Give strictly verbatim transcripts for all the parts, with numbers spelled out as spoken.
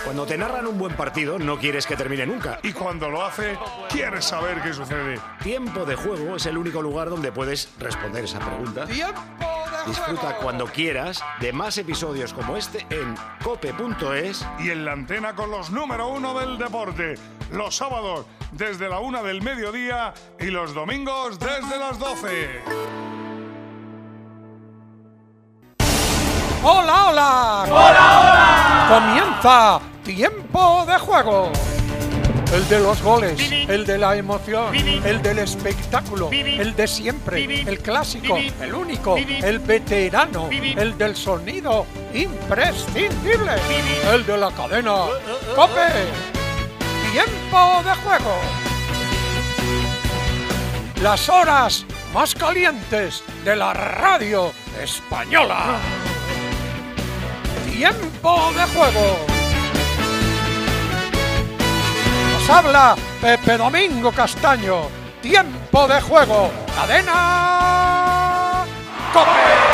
Cuando te narran un buen partido, no quieres que termine nunca. Y cuando lo hace, quieres saber qué sucede. Tiempo de Juego es el único lugar donde puedes responder esa pregunta. ¡Tiempo de Disfruta juego! cuando quieras de más episodios como este en cope punto es. Y en la antena con los número uno del deporte. Los sábados desde la una del mediodía y los domingos desde las doce. ¡Hola, hola! ¡Hola, hola! Comienza Tiempo de Juego. El de los goles, el de la emoción, el del espectáculo, el de siempre, el clásico, el único, el veterano, el del sonido imprescindible, el de la cadena COPE. Tiempo de Juego. Las horas más calientes de la radio española. Tiempo de Juego. Nos habla Pepe Domingo Castaño. Tiempo de Juego. Cadena COPE.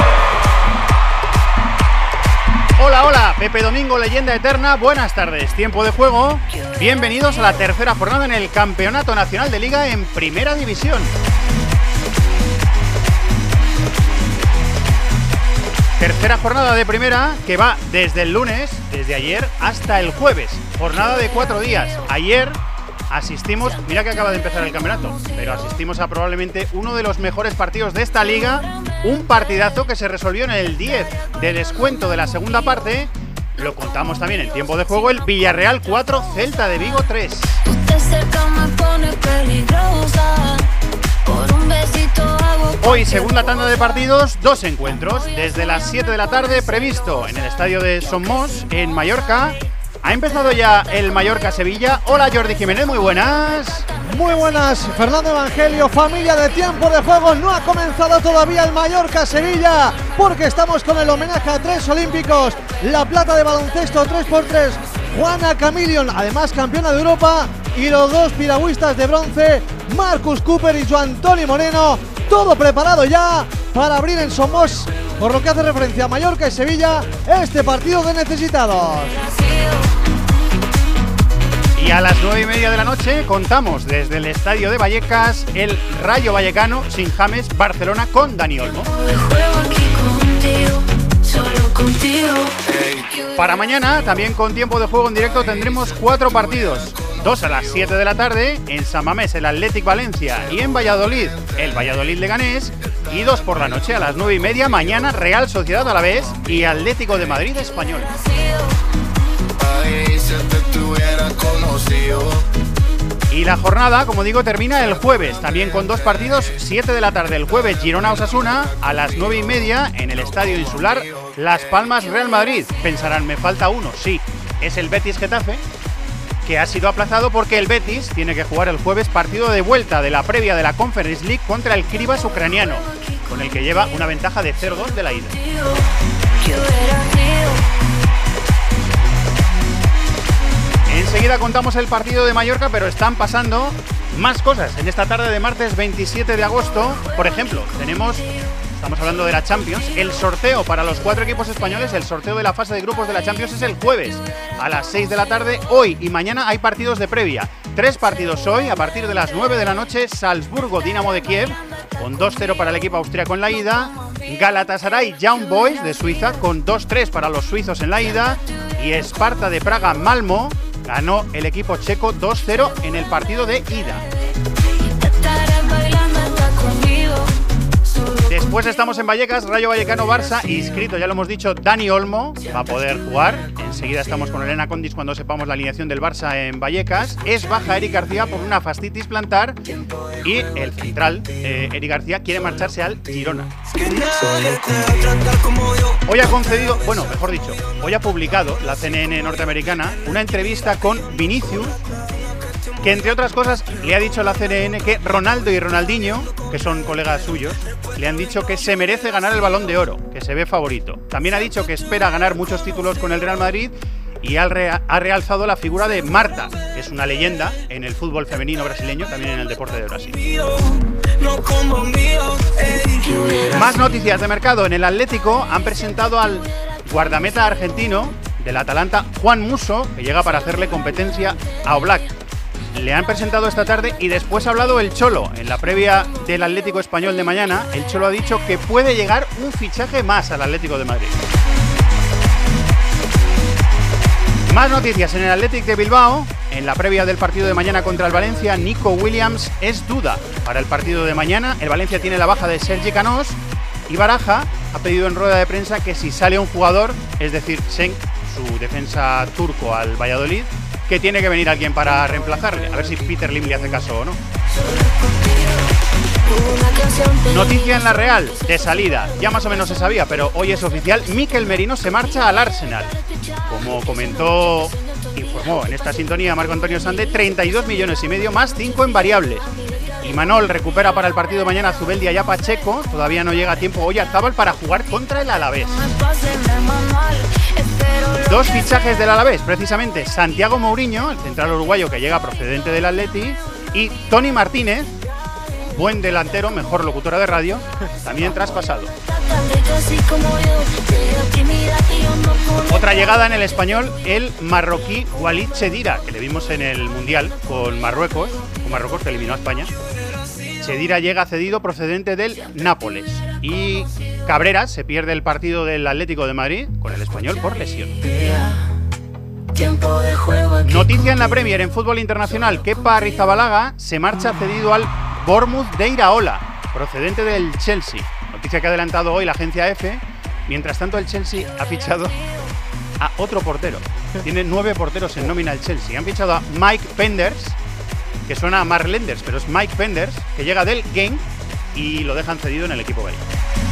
Hola, hola, Pepe Domingo, leyenda eterna, buenas tardes, Tiempo de Juego. Bienvenidos a la tercera jornada en el Campeonato Nacional de Liga en Primera División. Tercera jornada de primera que va desde el lunes, desde ayer hasta el jueves. Jornada de cuatro días. Ayer asistimos, mira que acaba de empezar el campeonato, pero asistimos a probablemente uno de los mejores partidos de esta liga. Un partidazo que se resolvió en el diez de descuento de la segunda parte. Lo contamos también en Tiempo de Juego. El Villarreal cuatro, Celta de Vigo tres. Hoy, segunda tanda de partidos, dos encuentros. Desde las siete de la tarde, previsto en el estadio de Somos, en Mallorca. Ha empezado ya el Mallorca-Sevilla. Hola, Jordi Jiménez, muy buenas. Muy buenas, Fernando Evangelio, familia de Tiempo de Juego. No ha comenzado todavía el Mallorca-Sevilla, porque estamos con el homenaje a tres olímpicos. La plata de baloncesto tres por tres, Juana Camilion, además campeona de Europa. Y los dos piragüistas de bronce, Marcus Cooper y Joan Toni Moreno. Todo preparado ya para abrir en Somos, por lo que hace referencia a Mallorca y Sevilla, este partido de necesitados. Y a las nueve y media de la noche contamos desde el estadio de Vallecas el Rayo Vallecano sin James Barcelona con Dani Olmo. Para mañana, también con Tiempo de Juego en directo, tendremos cuatro partidos. Dos a las siete de la tarde, en San Mamés el Athletic Valencia y en Valladolid el Valladolid Leganés. Y dos por la noche a las nueve y media, mañana Real Sociedad Alavés y Atlético de Madrid Español. Y la jornada, como digo, termina el jueves, también con dos partidos, siete de la tarde el jueves, Girona-Osasuna, a las nueve y media en el Estadio Insular, Las Palmas-Real Madrid. Pensarán, me falta uno, sí, es el Betis-Getafe, que ha sido aplazado porque el Betis tiene que jugar el jueves partido de vuelta de la previa de la Conference League contra el Krivas ucraniano, con el que lleva una ventaja de cero dos de la ida. Enseguida contamos el partido de Mallorca, pero están pasando más cosas en esta tarde de martes veintisiete de agosto. Por ejemplo, tenemos, estamos hablando de la Champions, el sorteo para los cuatro equipos españoles. El sorteo de la fase de grupos de la Champions es el jueves a las seis de la tarde. Hoy y mañana hay partidos de previa. Tres partidos hoy, a partir de las nueve de la noche, Salzburgo-Dinamo de Kiev, con dos cero para el equipo austríaco en la ida. Galatasaray-Young Boys de Suiza, con dos tres para los suizos en la ida. Y Esparta de Praga-Malmo. Ganó el equipo checo dos cero en el partido de ida. Después estamos en Vallecas, Rayo Vallecano-Barça, inscrito, ya lo hemos dicho, Dani Olmo, va a poder jugar. Enseguida estamos con Elena Condis cuando sepamos la alineación del Barça en Vallecas. Es baja Eric García por una fascitis plantar y el central, eh, Eric García, quiere marcharse al Girona. Hoy ha concedido, bueno, mejor dicho, hoy ha publicado la C N N norteamericana una entrevista con Vinicius, que entre otras cosas le ha dicho a la C N N que Ronaldo y Ronaldinho, que son colegas suyos, le han dicho que se merece ganar el Balón de Oro, que se ve favorito. También ha dicho que espera ganar muchos títulos con el Real Madrid y ha, re- ha realzado la figura de Marta, que es una leyenda en el fútbol femenino brasileño, también en el deporte de Brasil. Más noticias de mercado. En el Atlético han presentado al guardameta argentino del Atalanta, Juan Musso, que llega para hacerle competencia a Oblak. Le han presentado esta tarde y después ha hablado el Cholo. En la previa del Atlético Español de mañana, el Cholo ha dicho que puede llegar un fichaje más al Atlético de Madrid. Más noticias en el Athletic de Bilbao. En la previa del partido de mañana contra el Valencia, Nico Williams es duda para el partido de mañana. El Valencia tiene la baja de Sergi Canós y Baraja ha pedido en rueda de prensa que si sale un jugador, es decir, Senk, su defensa turco al Valladolid, que tiene que venir alguien para reemplazarle. A ver si Peter Lim le hace caso o no. Noticia en la Real, de salida. Ya más o menos se sabía, pero hoy es oficial. Mikel Merino se marcha al Arsenal. Como comentó, informó en esta sintonía Marco Antonio Sande, treinta y dos millones y medio más cinco en variables. Y Manol recupera para el partido de mañana a Zubeldia y a Pacheco. Todavía no llega a tiempo Oyarzábal para jugar contra el Alavés. Dos fichajes del Alavés, precisamente Santiago Mourinho, el central uruguayo que llega procedente del Atleti, y Tony Martínez, buen delantero, mejor locutora de radio, también traspasado. Otra llegada en el Español, el marroquí Walid Chedira, que le vimos en el Mundial con Marruecos, con Marruecos que eliminó a España. Chedira llega cedido procedente del Nápoles. Y Cabrera se pierde el partido del Atlético de Madrid con el Español por lesión. Noticia en la Premier en fútbol internacional. Kepa Arrizabalaga se marcha cedido al Bournemouth de Iraola, procedente del Chelsea. Noticia que ha adelantado hoy la agencia F. Mientras tanto, el Chelsea ha fichado a otro portero. Tiene nueve porteros en nómina el Chelsea. Han fichado a Mike Penders, que suena a Mark Lenders, pero es Mike Penders, que llega del Genk y lo dejan cedido en el equipo gallego.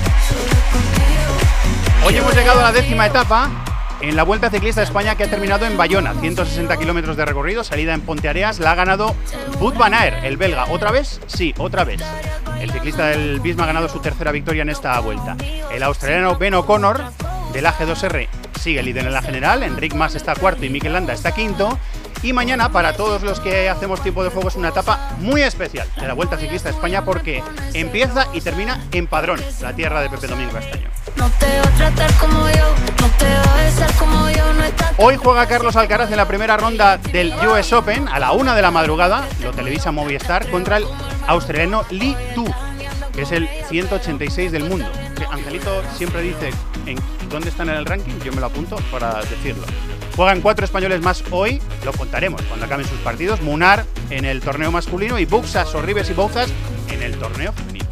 Hoy hemos llegado a la décima etapa en la Vuelta Ciclista de España, que ha terminado en Bayona. ciento sesenta kilómetros de recorrido, salida en Ponteareas. La ha ganado Wout van Aert, el belga. ¿Otra vez? Sí, otra vez. El ciclista del Bisma ha ganado su tercera victoria en esta vuelta. El australiano Ben O'Connor, del A G dos R, sigue líder en la general. Enric Mas está cuarto y Mikel Landa está quinto. Y mañana, para todos los que hacemos tiempo de juego, es una etapa muy especial de la Vuelta Ciclista de España, porque empieza y termina en Padrón, la tierra de Pepe Domingo Castaño. No te va a tratar como yo, no te va a besar como yo, no está... Hoy juega Carlos Alcaraz en la primera ronda del U S Open a la una de la madrugada, lo televisa Movistar, contra el australiano Lee Tu, que es el ciento ochenta y seis del mundo. Angelito siempre dice en dónde están en el ranking, yo me lo apunto para decirlo. Juegan cuatro españoles más hoy, lo contaremos cuando acaben sus partidos. Munar en el torneo masculino y Buxas, Sorribes y Bouzas en el torneo femenino.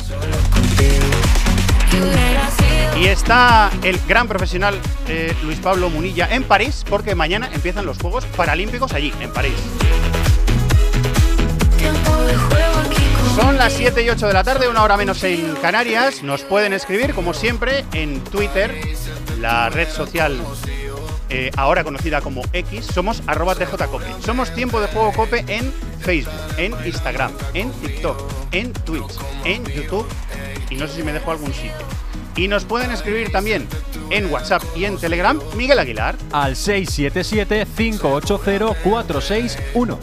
Y está el gran profesional eh, Luis Pablo Munilla en París, porque mañana empiezan los Juegos Paralímpicos allí, en París. Son las siete y ocho de la tarde, una hora menos en Canarias. Nos pueden escribir, como siempre, en Twitter, la red social eh, ahora conocida como X. Somos arroba tjcope. Somos Tiempo de Juego Cope en Facebook, en Instagram, en TikTok, en Twitch, en YouTube y no sé si me dejo algún sitio. Y nos pueden escribir también en WhatsApp y en Telegram, Miguel Aguilar, al seis siete siete, cinco ocho cero, cuatro seis uno.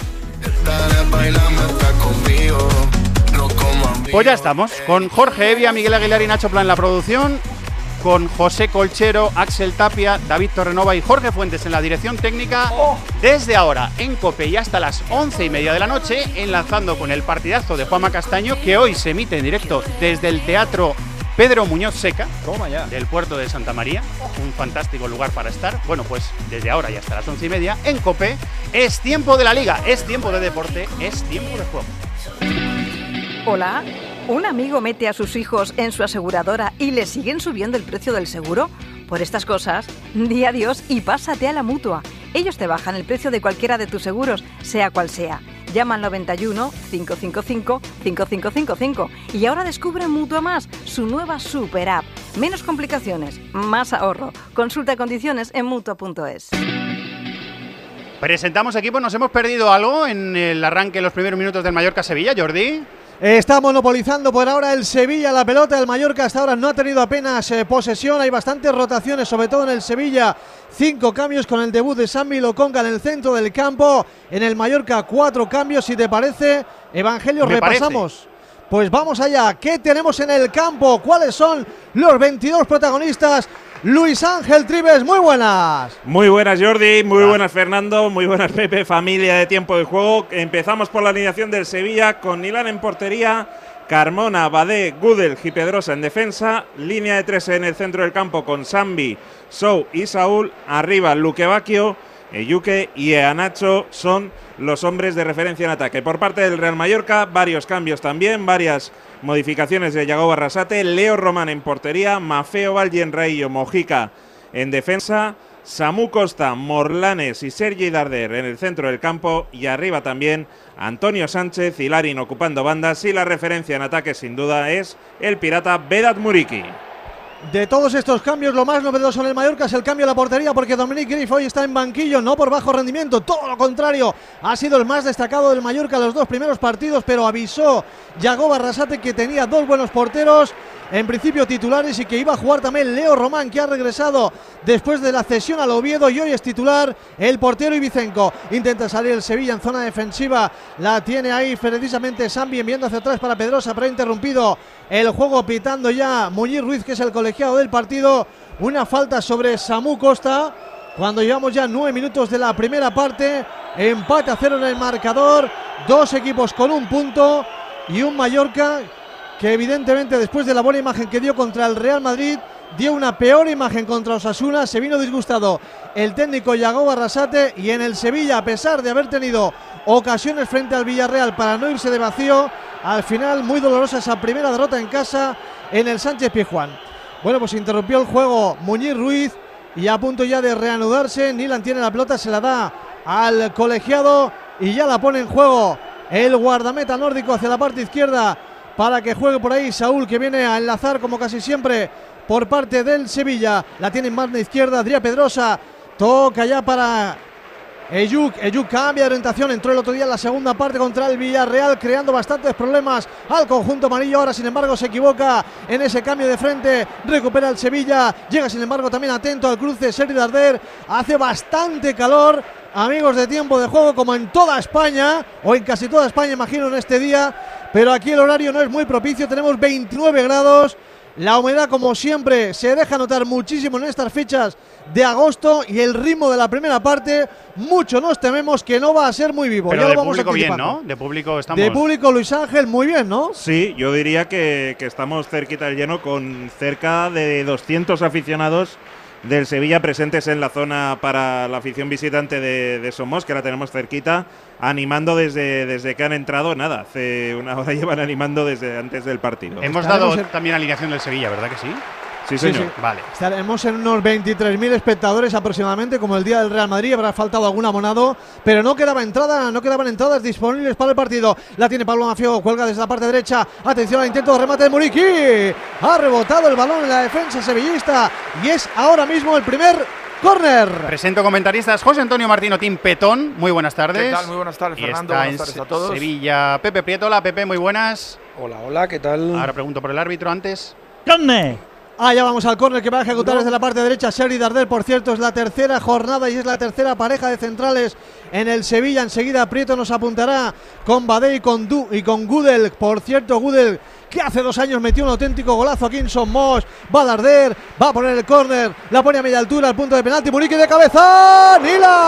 Pues ya estamos, con Jorge Evia, Miguel Aguilar y Nacho Plan en la producción, con José Colchero, Axel Tapia, David Torrenova y Jorge Fuentes en la dirección técnica. Desde ahora en COPE y hasta las once y media de la noche, enlazando con el partidazo de Juanma Castaño, que hoy se emite en directo desde el Teatro Pedro Muñoz Seca, Toma ya. del puerto de Santa María, un fantástico lugar para estar. Bueno, pues desde ahora y hasta las once y media en COPE es tiempo de la Liga, es tiempo de deporte, es tiempo de juego. Hola, ¿un amigo mete a sus hijos en su aseguradora y le siguen subiendo el precio del seguro? Por estas cosas, di adiós y pásate a la Mutua. Ellos te bajan el precio de cualquiera de tus seguros, sea cual sea. Llama al noventa y uno, cinco cinco cinco, cinco cinco cinco cinco y ahora descubre Mutua Más, su nueva super app. Menos complicaciones, más ahorro. Consulta condiciones en mutua punto es. Presentamos equipos, ¿nos hemos perdido algo en el arranque de los primeros minutos del Mallorca-Sevilla, Jordi? Está monopolizando por ahora el Sevilla la pelota. El Mallorca hasta ahora no ha tenido apenas eh, posesión. Hay bastantes rotaciones, sobre todo en el Sevilla. Cinco cambios con el debut de Sambi Lokonga en el centro del campo. En el Mallorca cuatro cambios, si te parece. Evangelio, Me repasamos. parece. Pues vamos allá. ¿Qué tenemos en el campo? ¿Cuáles son los veintidós protagonistas Luis Ángel Trives, muy buenas. Muy buenas, Jordi, muy Ah. buenas, Fernando, muy buenas, Pepe, familia de Tiempo de Juego. Empezamos por la alineación del Sevilla con Nilán en portería, Carmona, Badé, Gudel y Pedrosa en defensa, línea de tres en el centro del campo con Sambi, Sou y Saúl, arriba Luque Bacchio, Eyuke y Eanacho son los hombres de referencia en ataque. Por parte del Real Mallorca, varios cambios también, varias modificaciones de Yago Barrasate, Leo Román en portería, Mafeo Valgenraillo, Mojica en defensa, Samu Costa, Morlanes y Sergi Darder en el centro del campo y arriba también Antonio Sánchez y Larin ocupando bandas, y la referencia en ataque sin duda es el pirata Vedat Muriqi. De todos estos cambios, lo más novedoso en el Mallorca es el cambio de la portería, porque Dominic Grif hoy está en banquillo, no por bajo rendimiento, todo lo contrario, ha sido el más destacado del Mallorca los dos primeros partidos, pero avisó Yago Barrasate que tenía dos buenos porteros, en principio titulares, y que iba a jugar también Leo Román, que ha regresado después de la cesión al Oviedo y hoy es titular el portero Ibicenco. Intenta salir el Sevilla en zona defensiva, la tiene ahí precisamente Sambi enviando hacia atrás para Pedrosa, pero ha interrumpido el juego pitando ya Muñiz Ruiz, que es el colegiado del partido. Una falta sobre Samu Costa cuando llevamos ya nueve minutos de la primera parte. Empate a cero en el marcador, dos equipos con un punto y un Mallorca que evidentemente después de la buena imagen que dio contra el Real Madrid, dio una peor imagen contra Osasuna. Se vino disgustado el técnico Yago Barrasate, y en el Sevilla, a pesar de haber tenido ocasiones frente al Villarreal para no irse de vacío, al final muy dolorosa esa primera derrota en casa en el Sánchez Pizjuán. Bueno, pues interrumpió el juego Muñiz Ruiz y a punto ya de reanudarse. Nilan tiene la pelota, se la da al colegiado y ya la pone en juego el guardameta nórdico hacia la parte izquierda para que juegue por ahí Saúl, que viene a enlazar como casi siempre por parte del Sevilla. La tiene en banda izquierda Adrià Pedrosa, toca ya para Eyuk, Eyuk cambia de orientación, entró el otro día en la segunda parte contra el Villarreal, creando bastantes problemas al conjunto amarillo. Ahora sin embargo se equivoca en ese cambio de frente, recupera el Sevilla, llega sin embargo también atento al cruce Sergi Darder. Hace bastante calor, amigos de Tiempo de Juego, como en toda España, o en casi toda España imagino en este día, pero aquí el horario no es muy propicio. Tenemos veintinueve grados, la humedad como siempre se deja notar muchísimo en estas fechas de agosto, y el ritmo de la primera parte mucho nos tememos que no va a ser muy vivo. Pero ya de lo vamos público bien, anticipando. ¿no? De público estamos... De público, Luis Ángel, muy bien, ¿no? Sí, yo diría que, que estamos cerquita del lleno, con cerca de doscientos aficionados del Sevilla presentes en la zona para la afición visitante de, de Somos, que la tenemos cerquita, animando desde, desde que han entrado. Nada, hace una hora llevan animando desde antes del partido. Hemos Estaremos dado en- también alineación del Sevilla, ¿verdad que sí? Sí, Sí, señor. sí. Vale. Estaremos en unos veintitrés mil espectadores aproximadamente, como el día del Real Madrid. Habrá faltado algún abonado, pero no quedaba entrada, no quedaban entradas disponibles para el partido. La tiene Pablo Mafio, cuelga desde la parte derecha. Atención al intento de remate de Muriqui. Ha rebotado el balón en la defensa sevillista y es ahora mismo el primer córner. Presento comentaristas. José Antonio Martino, Team Petón. Muy buenas tardes. ¿Qué tal? Muy buenas tardes, Y Fernando. está Buenas en tardes a Se- todos. Sevilla, Pepe Prieto. Hola, Pepe, muy buenas. Hola, hola, ¿qué tal? Ahora pregunto por el árbitro antes. Ah, ya vamos al córner que va a ejecutar desde la parte derecha Sergi Darder. Por cierto, es la tercera jornada y es la tercera pareja de centrales en el Sevilla. Enseguida Prieto nos apuntará con Badé y con, Du y con Gudel. Por cierto, Gudel, que hace dos años metió un auténtico golazo aquí en Somos. Va Darder, va a poner el córner, la pone a media altura al punto de penalti. Muriqui de cabeza,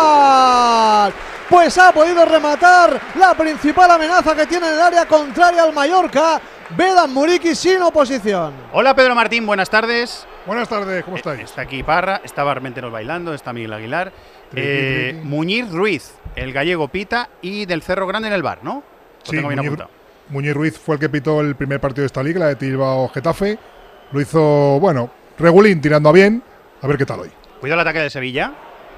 Nilan. Pues ha podido rematar la principal amenaza que tiene en el área contraria al Mallorca. Vedat Muriqui sin oposición. Hola, Pedro Martín, buenas tardes. Buenas tardes, ¿cómo Eh, estáis? Está aquí Parra, está Barmenteros bailando, está Miguel Aguilar. Triqui, Eh, triqui. Muñiz Ruiz, el gallego pita, y del Cerro Grande en el bar, ¿no? Lo Sí, tengo bien Muñiz, apuntado. Muñiz Ruiz fue el que pitó el primer partido de esta liga, la de Bilbao Getafe. Lo hizo, bueno, regulín, tirando a bien. A ver qué tal hoy. Cuidado el ataque de Sevilla.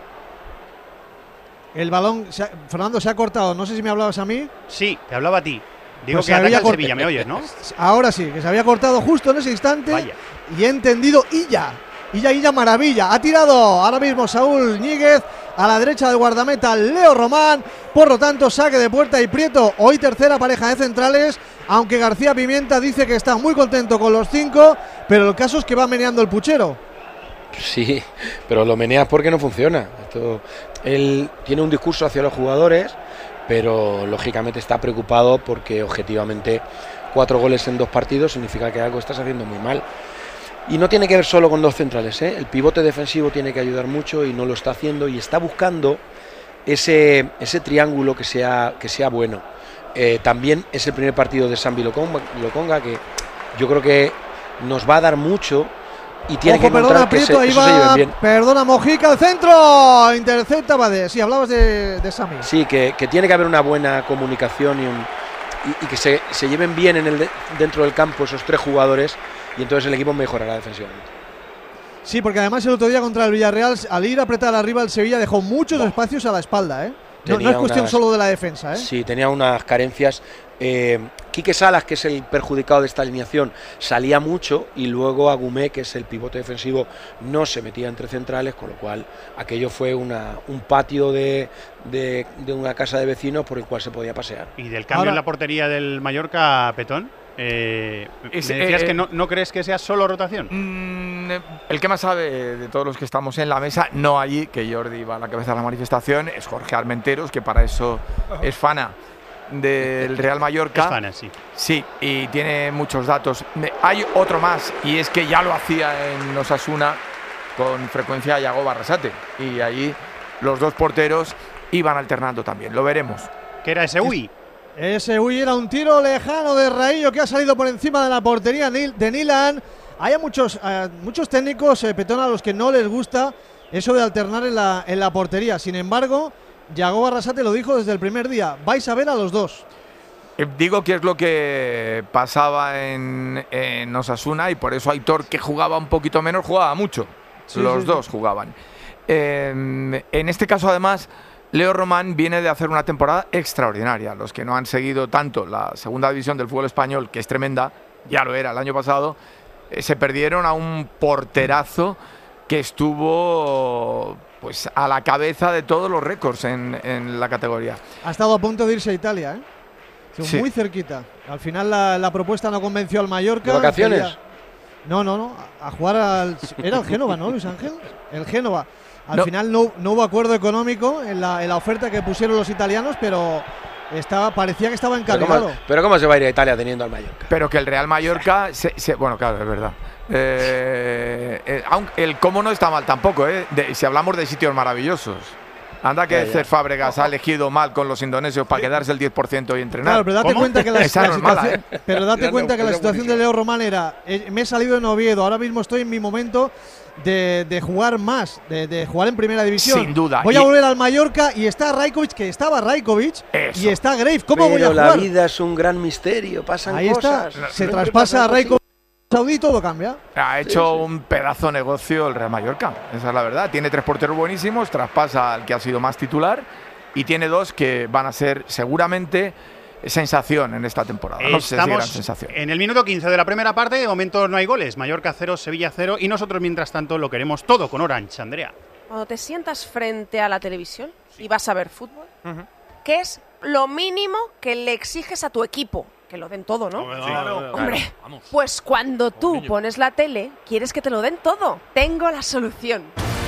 El balón, se ha- Fernando, se ha cortado. No sé si me hablabas a mí. Sí, te hablaba a ti. Digo Pues que se había ataca el cort- Sevilla, ¿me oyes, no? Ahora sí, que se había cortado justo en ese instante. Vaya. Y he entendido Illa. Illa, Illa, maravilla. Ha tirado ahora mismo Saúl Ñíguez a la derecha del guardameta Leo Román. Por lo tanto, saque de puerta y Prieto. Hoy tercera pareja de centrales. Aunque García Pimienta dice que está muy contento con los cinco. Pero el caso es que va meneando el puchero. Sí, pero lo meneas porque no funciona. Esto, él tiene un discurso hacia los jugadores, pero lógicamente está preocupado porque objetivamente cuatro goles en dos partidos significa que algo estás haciendo muy mal. Y no tiene que ver solo con dos centrales, ¿eh? El pivote defensivo tiene que ayudar mucho y no lo está haciendo y está buscando ese, ese triángulo que sea, que sea bueno. Eh, también es el primer partido de Sambi Lokonga, Lokonga, que yo creo que nos va a dar mucho y tiene Ojo, que encontrar perdona, que Prieto, se, ahí eso va, se lleven bien. Perdona, Mojica, al centro, intercepta Bade. Sí, hablabas de, de Sambi. Sí, que, que tiene que haber una buena comunicación y, un, y, y que se, se lleven bien en el de, dentro del campo esos tres jugadores y entonces el equipo mejorará defensivamente. Sí, porque además el otro día contra el Villarreal, al ir a apretar arriba el Sevilla dejó muchos oh. espacios a la espalda, ¿eh? No, no es cuestión unas, solo de la defensa, ¿eh? Sí, tenía unas carencias. Eh, Quique Salas, que es el perjudicado de esta alineación, salía mucho y luego Agumé, que es el pivote defensivo, no se metía entre centrales, con lo cual aquello fue una, un patio de, de, de una casa de vecinos por el cual se podía pasear. ¿Y del cambio Ahora, en la portería del Mallorca, Petón? Eh, es, me decías eh, que no, no crees que sea solo rotación. Mm, el que más sabe de todos los que estamos en la mesa, no allí, que Jordi va a la cabeza de la manifestación, es Jorge Armenteros, que para eso es fana del Real Mallorca. Es fana, sí. Sí, y tiene muchos datos. Hay otro más, y es que ya lo hacía en Osasuna con frecuencia Yago Barrasate, y allí los dos porteros iban alternando también. Lo veremos. ¿Qué era ese Uy? Ese Uy era un tiro lejano de Raillo que ha salido por encima de la portería de Nilan. Hay muchos, uh, muchos técnicos, eh, Petón, a los que no les gusta eso de alternar en la, en la portería. Sin embargo, Yago Barrasate lo dijo desde el primer día. Vais a ver a los dos. Eh, digo que es lo que pasaba en, en Osasuna y por eso Aitor, que jugaba un poquito menos, jugaba mucho. Sí, los sí, dos sí. jugaban. Eh, en este caso, además, Leo Román viene de hacer una temporada extraordinaria. Los que no han seguido tanto la segunda división del fútbol español, que es tremenda, ya lo era el año pasado, eh, se perdieron a un porterazo que estuvo pues a la cabeza de todos los récords en, en la categoría. Ha estado a punto de irse a Italia, ¿eh? Sí. Muy cerquita. Al final la, la propuesta no convenció al Mallorca. ¿De vacaciones? Quería... No, no, no. A jugar al... Era el Génova, ¿no, Luis Ángel? El Génova. Al no. final no, no hubo acuerdo económico en la, en la oferta que pusieron los italianos, pero estaba, parecía que estaba encargado. ¿Pero cómo, pero cómo se va a ir a Italia teniendo al Mallorca? Pero que el Real Mallorca, se, se, bueno, claro, es verdad. Eh, eh, aunque el cómo no está mal tampoco, ¿eh? De, si hablamos de sitios maravillosos. Anda que Cés Fábregas ha elegido mal con los indonesios para quedarse el diez por ciento y entrenar. Claro, pero date ¿Cómo? cuenta que la, la situación, mala, ¿eh? pero date cuenta que la situación de Leo Román era, eh, me he salido en Oviedo, ahora mismo estoy en mi momento de, de jugar más, de, de jugar en primera división. Sin duda. Voy y a volver al Mallorca y está Rajkovic, que estaba Rajkovic, y está Graves. ¿Cómo pero voy a jugar? La vida es un gran misterio, pasan Ahí cosas. Está, se traspasa a Rajkovic. Saudí, todo cambia. Ha hecho sí, sí. un pedazo de negocio el Real Mallorca, esa es la verdad. Tiene tres porteros buenísimos, traspasa al que ha sido más titular y tiene dos que van a ser seguramente sensación en esta temporada. No sé si gran sensación. En el minuto quince de la primera parte, de momento no hay goles. Mallorca cero, Sevilla cero y nosotros mientras tanto lo queremos todo con Orange, Andrea. Cuando te sientas frente a la televisión y vas a ver fútbol, uh-huh. ¿qué es lo mínimo que le exiges a tu equipo? Que lo den todo, ¿no? Sí, claro. Hombre, claro. Pues cuando tú pones la tele, quieres que te lo den todo. Tengo la solución.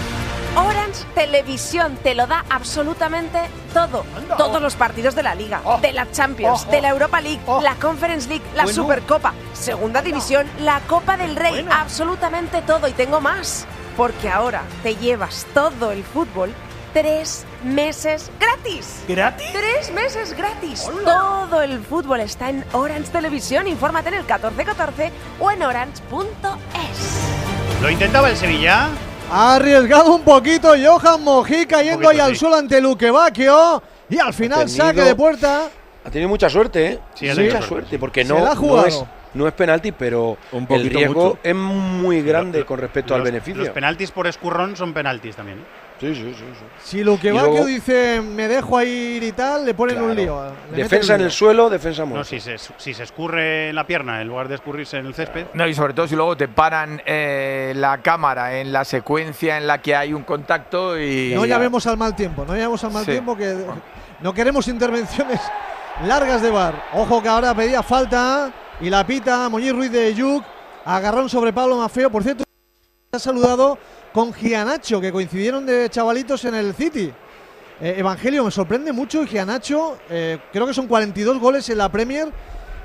Orange Televisión te lo da absolutamente todo. Anda, Todos oh. los partidos de la Liga, oh. de la Champions, oh, oh. de la Europa League, oh. la Conference League, la bueno. Supercopa, Segunda Anda. División, la Copa del Rey, bueno. absolutamente todo. Y tengo más, porque ahora te llevas todo el fútbol tres meses gratis. ¿Gratis? Tres meses gratis. Hola. Todo el fútbol está en Orange Televisión. Infórmate en el catorce catorce o en orange punto es. Lo intentaba el Sevilla. Ha arriesgado un poquito Johan Mojica yendo ahí sí. al suelo ante Luque Bacchio y al final tenido, saque de puerta. Ha tenido mucha suerte, ¿eh? Sí, mucha suerte, suerte porque Se no, la ha no es no es penalti, pero un el riesgo mucho. es muy grande los, con respecto los, al beneficio. Los penaltis por escurrón son penaltis también, ¿eh? Sí, sí, sí, sí. Si Luque Bacchio dice me dejo ahí ir y tal, le ponen claro. un lío. Defensa en el suelo, defensa muerta. No, si se, si se escurre en la pierna en lugar de escurrirse en el césped. No, y sobre todo si luego te paran eh, la cámara en la secuencia en la que hay un contacto y. No llamemos al mal tiempo, no llamemos al mal sí. tiempo que no queremos intervenciones largas de V A R. Ojo que ahora pedía falta y la pita Moñiz Ruiz de Yuc. Agarrón sobre Pablo Maffeo. Por cierto, ha saludado con Gianacho, que coincidieron de chavalitos en el City. Eh, Evangelio, me sorprende mucho y Gianacho, eh, creo que son cuarenta y dos goles en la Premier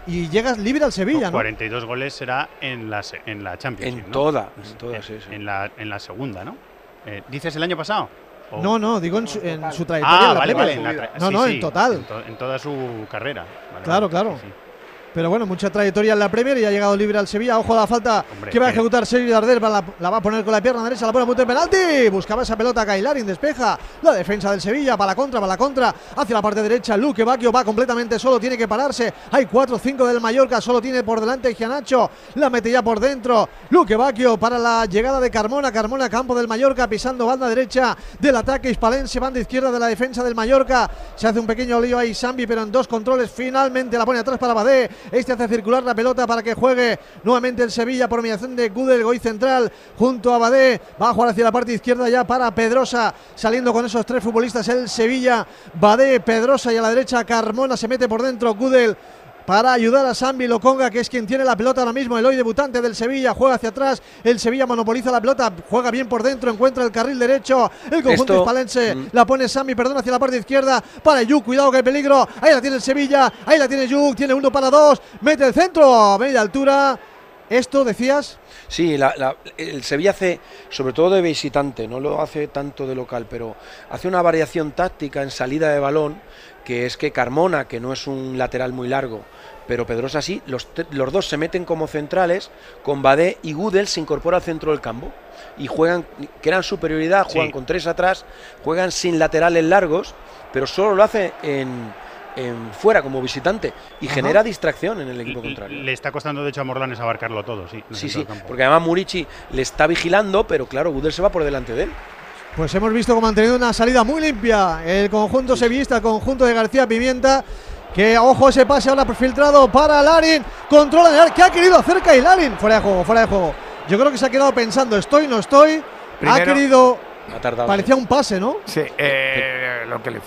y llegas libre al Sevilla, ¿no? cuarenta y dos goles será en la, en la Champions. En ¿no? toda, en toda, sí, sí. En la, en la segunda, ¿no? Eh, ¿Dices el año pasado? ¿O? No, no, digo en su, en su trayectoria. Ah, la vale, vale. Premier. En la tra- no, sí, no, sí, en total. En, to- en toda su carrera. Vale, Claro, vale, claro. sí, sí. Pero bueno, mucha trayectoria en la Premier y ha llegado libre al Sevilla. Ojo a la falta Hombre, que va a que- ejecutar Sergio Darder. La, la va a poner con la pierna derecha, la pone a punto de penalti. Buscaba esa pelota Kailarin, despeja la defensa del Sevilla. Para la contra, para la contra. Hacia la parte derecha, Luque Bacchio va completamente solo. Tiene que pararse. Hay cuatro o cinco del Mallorca. Solo tiene por delante Gianacho. La mete ya por dentro. Luque Bacchio para la llegada de Carmona. Carmona, campo del Mallorca, pisando banda derecha del ataque hispalense. Banda izquierda de la defensa del Mallorca. Se hace un pequeño lío ahí Sambi, pero en dos controles. Finalmente la pone atrás para Badé. Este hace circular la pelota para que juegue nuevamente el Sevilla por mediación de Gudel, Goy central junto a Badé. Va a jugar hacia la parte izquierda ya para Pedrosa, saliendo con esos tres futbolistas el Sevilla. Badé, Pedrosa y a la derecha Carmona. Se mete por dentro Gudel para ayudar a Sambi Lokonga, que es quien tiene la pelota ahora mismo, el hoy debutante del Sevilla. Juega hacia atrás, el Sevilla monopoliza la pelota, juega bien por dentro, encuentra el carril derecho, el conjunto Esto, hispalense, mm. la pone Sambi, perdón, hacia la parte izquierda, para Yuk, cuidado que hay peligro, ahí la tiene el Sevilla, ahí la tiene Yuk, tiene uno para dos, mete el centro, a media altura. Esto, decías. Sí, la, la, el Sevilla hace, sobre todo de visitante, no lo hace tanto de local, pero hace una variación táctica en salida de balón, que es que Carmona, que no es un lateral muy largo, pero Pedrosa sí, los, los dos se meten como centrales, con Badé y Gudel se incorpora al centro del campo y juegan, crean superioridad, juegan Sí. con tres atrás, juegan sin laterales largos, pero solo lo hace en, en fuera como visitante y Ajá. genera distracción en el equipo contrario. Le está costando, de hecho, a Morlanes abarcarlo todo, sí. en el Sí, centro sí, del campo. porque además Murici le está vigilando, pero claro, Gudel se va por delante de él. Pues hemos visto cómo han tenido una salida muy limpia el conjunto sevillista, el conjunto de García Pimienta. Que ojo ese pase ahora filtrado para Larin. Controla el área. ¿Qué ha querido hacer Kailarin? Fuera de juego, fuera de juego. Yo creo que se ha quedado pensando, estoy, no estoy. Primero, ha querido. Ha tardado. Parecía un pase, ¿no? Sí, eh, lo que le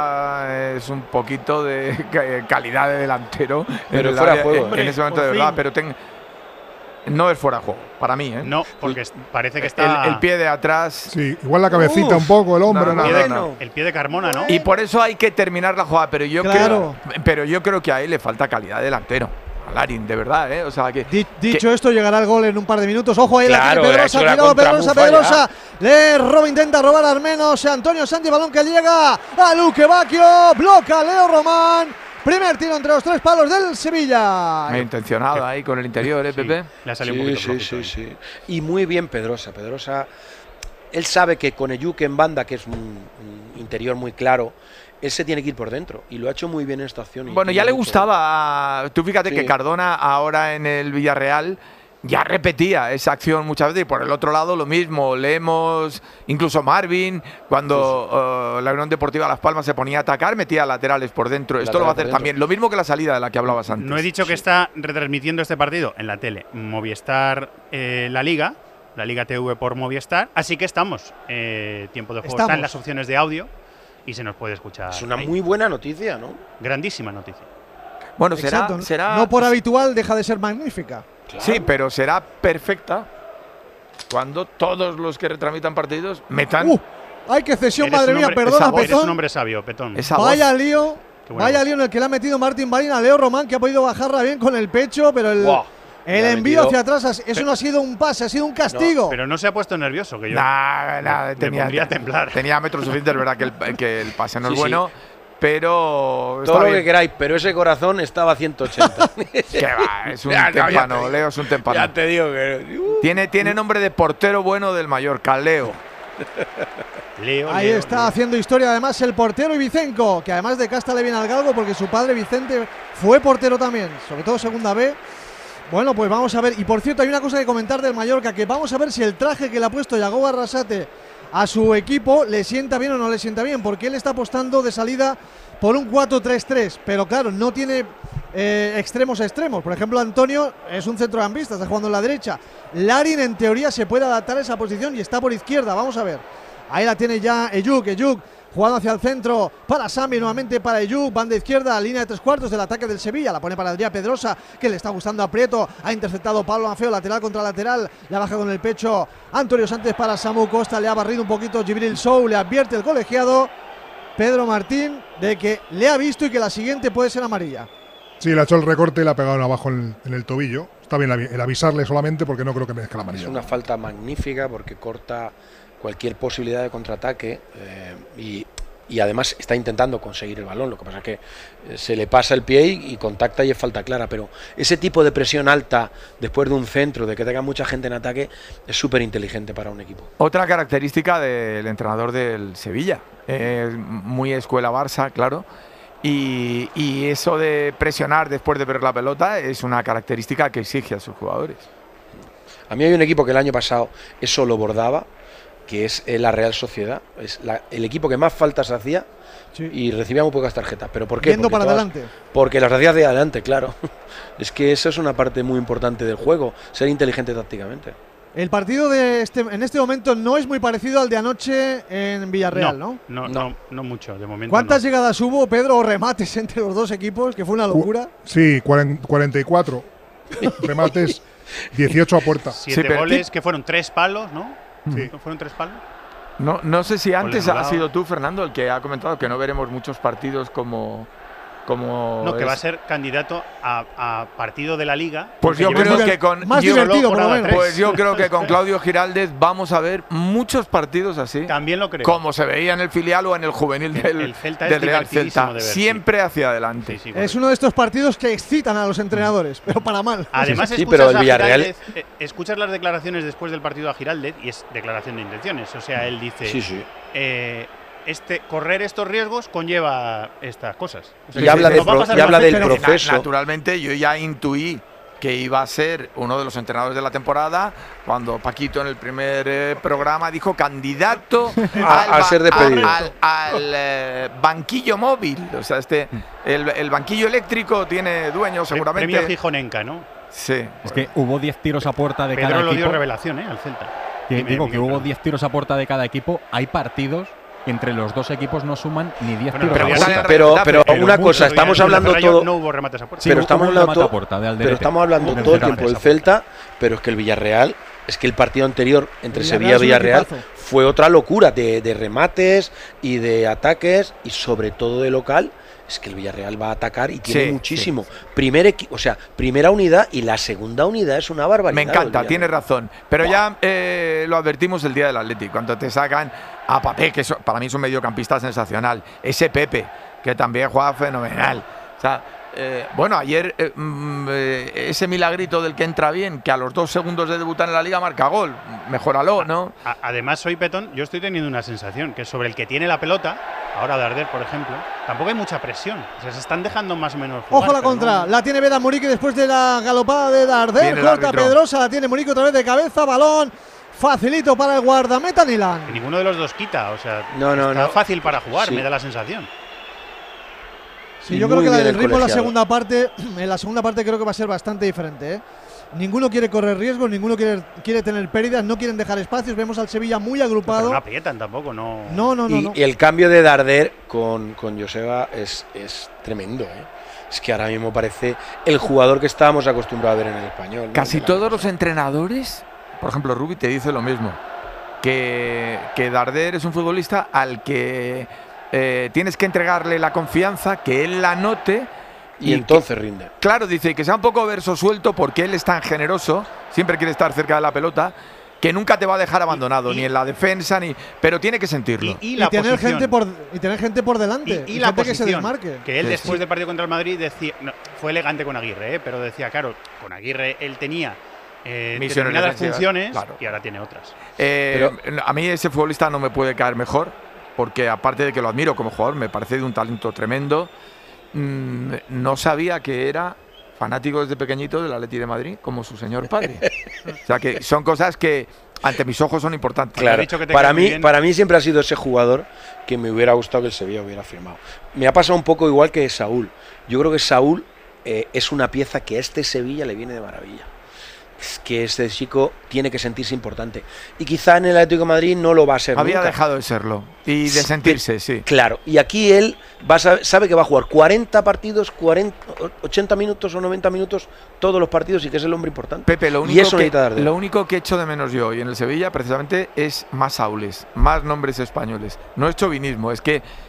falta es un poquito de ca- calidad de delantero. Pero en el fuera área, juego, en, hombre, en ese momento por de verdad, fin. pero ten- no es fuera de juego, para mí, ¿eh? No, porque es- parece que El, está. el pie de atrás. Sí, igual la cabecita Uf. un poco, el hombro. No, no, ¿no? el, no, pie de, no. el pie de Carmona, ¿no? Y por eso hay que terminar la jugada, pero yo Claro. creo, pero yo creo que ahí le falta calidad de delantero. A Larin, de verdad, ¿eh? O sea que. Di- dicho que- esto, llegará el gol en un par de minutos. Ojo ahí, Claro, la tiene ha Pedrosa, hecho la cuidado, Pedrosa, contrabufa Pedrosa. Le roba, intenta robar al menos Antonio Santi, balón que llega a Luque Bacchio, bloca Leo Román. Primer tiro entre los tres palos del Sevilla. Me ha intencionado ahí con el interior, ¿eh, Sí, Pepe? le ha salido Sí, un poquito sí, flojito sí, ahí. sí. Y muy bien Pedrosa. Pedrosa, él sabe que con Eyuque en banda, que es un, un interior muy claro, él se tiene que ir por dentro. Y lo ha hecho muy bien en esta acción. y Bueno, tiene ya le mucho- gustaba. Tú fíjate Sí. que Cardona ahora en el Villarreal ya repetía esa acción muchas veces. Y por el otro lado lo mismo. Leemos, incluso Marvin, cuando eh, la Unión Deportiva Las Palmas se ponía a atacar, metía laterales por dentro. Esto lo va a Lateral hacer por también. Lo mismo que la salida de la que hablabas antes. No he dicho que está retransmitiendo este partido en la tele. Movistar, eh, la Liga, la Liga T V por Movistar. Así que estamos. eh, tiempo de juego Estamos. está en las opciones de audio y se nos puede escuchar. Es una ahí. muy buena noticia, ¿no? grandísima noticia. Bueno, será. Exacto. será No por habitual, deja de ser magnífica. Sí, pero será perfecta cuando todos los que retransmitan partidos metan Uh, ¡Ay, qué cesión, Eres madre un mía! hombre- Perdona, esa voz, Eres un Petón. hombre sabio, Petón. esa voz. Vaya lío. Qué buena Vaya voz. lío en el que le ha metido Martín Marín a Leo Román, que ha podido bajarla bien con el pecho, pero el, Buah, el le ha envío metido- hacia atrás, has- eso no ha sido un pase, ha sido un castigo. Pero no se ha puesto nervioso, que yo Nah, nah, me tenía, pondría a temblar. tenía metros suficientes, es verdad que el, que el pase no Sí, es sí. bueno, pero. Todo está lo bien. que queráis, pero ese corazón estaba a ciento ochenta. Que va, es un Ya, no, ya témpano, te- Leo es un témpano. Ya te digo que. Uh. Tiene, tiene nombre de portero bueno del Mallorca, Leo. Leo, Ahí Leo, está Leo. haciendo historia además el portero Ibicenco, que además de Casta le viene al galgo porque su padre Vicente fue portero también, sobre todo segunda B. Bueno, pues vamos a ver. Y por cierto, hay una cosa que comentar del Mallorca, que vamos a ver si el traje que le ha puesto Yagoba Arrasate a su equipo le sienta bien o no le sienta bien, porque él está apostando de salida por un cuatro tres tres, pero claro, no tiene eh, extremos a extremos. Por ejemplo, Antonio es un centrocampista, está jugando en la derecha. Larin en teoría se puede adaptar a esa posición y está por izquierda, vamos a ver. Ahí la tiene ya Eyuk, Eyuk jugando hacia el centro para Sambi, nuevamente para Eyuk, banda izquierda, línea de tres cuartos del ataque del Sevilla, la pone para Adrián Pedrosa, que le está gustando a Prieto, ha interceptado Pablo Mafeo, lateral contra lateral, la baja con el pecho Antonio Sánchez para Samu Costa, le ha barrido un poquito Gibril Sou, le advierte el colegiado Pedro Martín de que le ha visto y que la siguiente puede ser amarilla. Sí, le ha hecho el recorte y le ha pegado abajo en, en el tobillo. Está bien el avisarle solamente porque no creo que merezca la amarilla. Es una falta magnífica porque corta cualquier posibilidad de contraataque eh, y, y además está intentando conseguir el balón. Lo que pasa es que eh, se le pasa el pie y, y contacta y es falta clara. Pero ese tipo de presión alta después de un centro, de que tenga mucha gente en ataque, es súper inteligente para un equipo. Otra característica del entrenador del Sevilla, eh, muy escuela Barça, claro. Y, y eso de presionar después de ver la pelota es una característica que exige a sus jugadores. A mí hay un equipo que el año pasado eso lo bordaba, que es la Real Sociedad. Es la, el equipo que más faltas hacía sí. y recibía muy pocas tarjetas. ¿Pero por qué? Yendo para todas, adelante. Porque las hacías de adelante, claro. Es que eso es una parte muy importante del juego, ser inteligente tácticamente. El partido de este, en este momento no es muy parecido al de anoche en Villarreal, ¿no? No, no, no, no, no mucho, de momento. ¿Cuántas no. llegadas hubo, Pedro, o remates entre los dos equipos? Que fue una locura. Sí, cuarenta y cuatro remates, dieciocho a puerta. Siete sí, goles, que fueron tres palos, ¿no? Sí. ¿Fueron tres palos? No, no sé si antes Olé, ha sido tú, Fernando, el que ha comentado que no veremos muchos partidos como... como no, que es. va a ser candidato a, a partido de la Liga. Pues yo creo que con más yo, divertido, por lo menos. Pues yo creo que con Claudio Giraldez vamos a ver muchos partidos así. También lo creo. Como se veía en el filial o en el juvenil el, del, el Celta del es Real Celta. De ver, Siempre sí. hacia adelante. Sí, sí, es uno de estos partidos que excitan a los entrenadores, pero para mal. Además, sí, escuchas, pero el a Villarreal... Giraldez, eh, escuchas las declaraciones después del partido a Giraldez y es declaración de intenciones. O sea, él dice... Sí, sí. Eh, Este, correr estos riesgos conlleva estas cosas. O sea, y habla, de pro, y habla del proceso. Naturalmente, yo ya intuí que iba a ser uno de los entrenadores de la temporada cuando Paquito en el primer eh, programa dijo candidato a, al, a ser despedido. al, al, al eh, banquillo móvil. O sea, este el, el banquillo eléctrico tiene dueño seguramente. Premio Gijonenca, ¿no? Sí. Es que hubo diez tiros a puerta de Pedro cada lo equipo. dio revelación, ¿eh? Al Celta. Que, Dime, digo Miguel, que hubo claro. diez tiros a puerta de cada equipo. Hay partidos que entre los dos equipos no suman ni diez Bueno, tiros pero a puerta. Pero, pero, Pero una mucho, cosa, ya estamos en el hablando Ferrari todo. No hubo remates a puerta. Sí, pero hubo estamos un hablando remate a todo, puerta de Alderete. pero estamos hablando Hubo todo el un tiempo del remate a puerta. Celta, pero es que el Villarreal, es que el partido anterior entre Villarreal Sevilla y es un Villarreal equipazo. fue otra locura de, de remates y de ataques y sobre todo de local. Es que el Villarreal va a atacar y tiene Sí, muchísimo. Primer equi- o sea, primera unidad y la segunda unidad es una barbaridad. Me encanta, el tienes Villarreal. razón. Pero ya eh, lo advertimos el día del Atlético, cuando te sacan a Papé, que eso, para mí es un mediocampista sensacional. Ese Pepe, que también juega fenomenal. O sea, eh, bueno, ayer eh, mm, eh, ese milagrito del que entra bien, que a los dos segundos de debutar en la Liga marca gol. Mejóralo, ¿no? A- además, soy Petón, yo estoy teniendo una sensación que sobre el que tiene la pelota, ahora Darder, por ejemplo, tampoco hay mucha presión. O sea, se están dejando más o menos jugar. Ojo la pero contra, no- la tiene Veda Murique después de la galopada de Darder, Viene el corta árbitro. Pedrosa, la tiene Murique otra vez de cabeza, balón, facilito para el guardameta que Nilan. ninguno de los dos quita, o sea, No, no, está no. fácil para jugar, Sí. me da la sensación. Sí, Y yo creo muy que la bien del el ritmo en la colegiado. segunda parte, en la segunda parte creo que va a ser bastante diferente, ¿eh? Ninguno quiere correr riesgos, ninguno quiere, quiere tener pérdidas, no quieren dejar espacios, vemos al Sevilla muy Pero agrupado. no aprietan tampoco, no. No, no, no, Y, no. y el cambio de Darder con, con Joseba es, es tremendo, ¿eh? Es que ahora mismo parece el jugador que estábamos acostumbrados a ver en el español, ¿no? Casi El año todos los pasado. entrenadores, por ejemplo, Rubi te dice lo mismo. Que, que Darder es un futbolista al que eh, tienes que entregarle la confianza, que él la note. Y entonces rinde. Claro, dice que sea un poco verso suelto porque él es tan generoso, siempre quiere estar cerca de la pelota, que nunca te va a dejar abandonado, y- ni en la defensa, ni pero tiene que sentirlo. Y, y Y, la tener posición. gente por y tener gente por delante Y, y y la gente que se posición, desmarque. que él Sí, después sí. del partido contra el Madrid decía, no, fue elegante con Aguirre, ¿eh? Pero decía, claro, con Aguirre él tenía eh, Misiones determinadas defensivas, funciones claro. y ahora tiene otras. Eh, a mí ese futbolista no me puede caer mejor, porque aparte de que lo admiro como jugador, me parece de un talento tremendo. Mm, no sabía que era fanático desde pequeñito del Atleti de Madrid, como su señor padre. O sea que son cosas que ante mis ojos son importantes. Claro, dicho que te para cae muy mí, bien. para mí siempre ha sido ese jugador que me hubiera gustado que el Sevilla hubiera firmado. Me ha pasado un poco igual que Saúl. Yo creo que Saúl eh, es una pieza que a este Sevilla le viene de maravilla. Es que este chico tiene que sentirse importante. Y quizá en el Atlético de Madrid no lo va a ser Había nunca. dejado de serlo y de Sí, sentirse, sí. Claro, y aquí él va a saber, sabe que va a jugar cuarenta partidos, cuarenta, ochenta minutos o noventa minutos, todos los partidos y que es el hombre importante. Pepe, lo y único, eso que, necesita Darder. lo único que echo de menos yo y en el Sevilla precisamente es más aules, más nombres españoles. No es chauvinismo, es que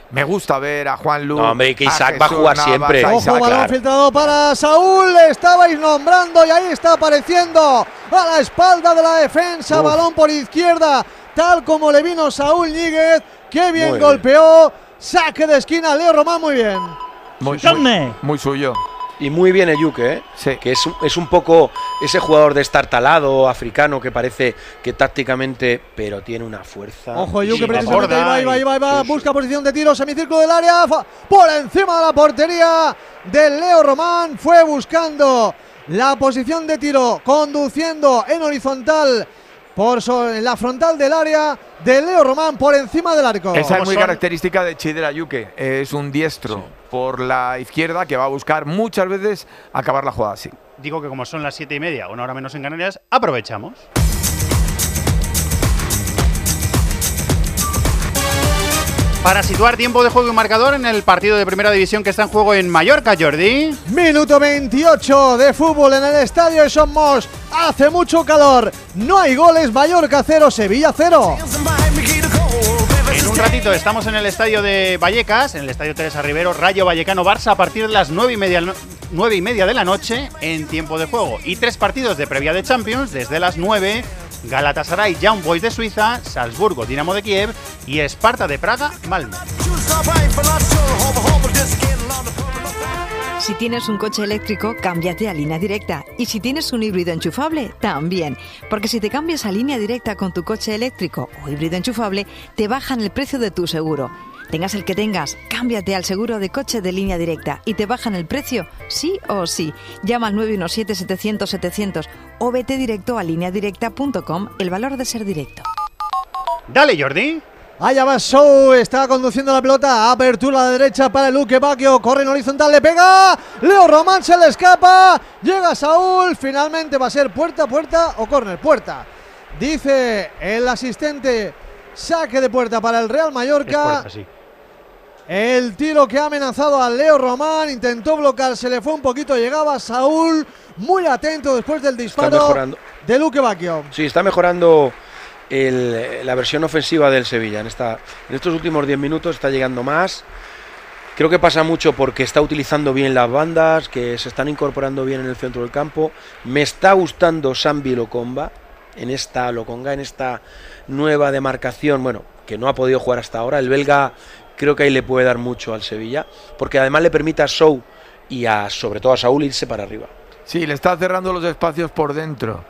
Me gusta ver a Juan Lu. No, hombre, que Isaac va a jugar Navas, siempre. a Ojo, Isaac, balón claro. filtrado para Saúl. Le estabais nombrando y ahí está apareciendo a la espalda de la defensa. Uf. Balón por izquierda, tal como le vino Saúl Ñíguez. Qué bien Muy golpeó. Saque de esquina, Leo Román, muy bien. Muy, muy, muy suyo. Y muy bien Eyuke, ¿eh? Sí. Que es, un- es un poco ese jugador destartalado, africano, que parece que tácticamente, pero tiene una fuerza. Ojo, Yuke Sí, precisamente aborda ahí va, ahí va, ahí va, y- ahí va. Busca posición de tiro, semicírculo del área. fa- Por encima de la portería de Leo Román. Fue buscando la posición de tiro, conduciendo en horizontal por so- en la frontal del área de Leo Román por encima del arco. Esa es muy son? característica de Chidera Ayuke. Es un diestro por la izquierda que va a buscar muchas veces acabar la jugada así. Digo que como son las siete y media, una hora menos en Canarias, aprovechamos. Para situar tiempo de juego y marcador en el partido de primera división que está en juego en Mallorca, Jordi. Minuto veintiocho de fútbol en el estadio de Somos. Hace mucho calor. No hay goles. Mallorca cero, Sevilla cero. En un ratito estamos en el estadio de Vallecas, en el estadio Teresa Rivero, Rayo Vallecano Barça a partir de las nueve y media, nueve y media de la noche en tiempo de juego. Y tres partidos de previa de Champions desde las nueve. Galatasaray Young Boys de Suiza, Salzburgo Dinamo de Kiev y Esparta de Praga Malmö. Si tienes un coche eléctrico, cámbiate a Línea Directa. Y si tienes un híbrido enchufable, también. Porque si te cambias a Línea Directa con tu coche eléctrico o híbrido enchufable, te bajan el precio de tu seguro. Tengas el que tengas, cámbiate al seguro de coche de Línea Directa y te bajan el precio sí o sí. Llama al nueve uno siete, setecientos, setecientos o vete directo a línea directa punto com. El valor de ser directo. Dale, Jordi. Allá va Show, está conduciendo la pelota, apertura a la derecha para Luque Bacchio, corre en horizontal, le pega, Leo Román se le escapa, llega Saúl, finalmente va a ser puerta, puerta o córner, puerta. Dice el asistente, saque de puerta para el Real Mallorca. Es puerta, sí. El tiro que ha amenazado a Leo Román, intentó bloquear, se le fue un poquito, llegaba Saúl, muy atento después del disparo mejorando. de Luque Bacchio. Sí, está mejorando el- la versión ofensiva del Sevilla. En, esta, en estos últimos diez minutos está llegando más. Creo que pasa mucho porque está utilizando bien las bandas, que se están incorporando bien en el centro del campo. Me está gustando Sambi Lokonga en esta Lokonga, en esta nueva demarcación, bueno, que no ha podido jugar hasta ahora. El belga creo que ahí le puede dar mucho al Sevilla, porque además le permite a Sou y a, sobre todo a Saúl irse para arriba. Sí, le está cerrando los espacios por dentro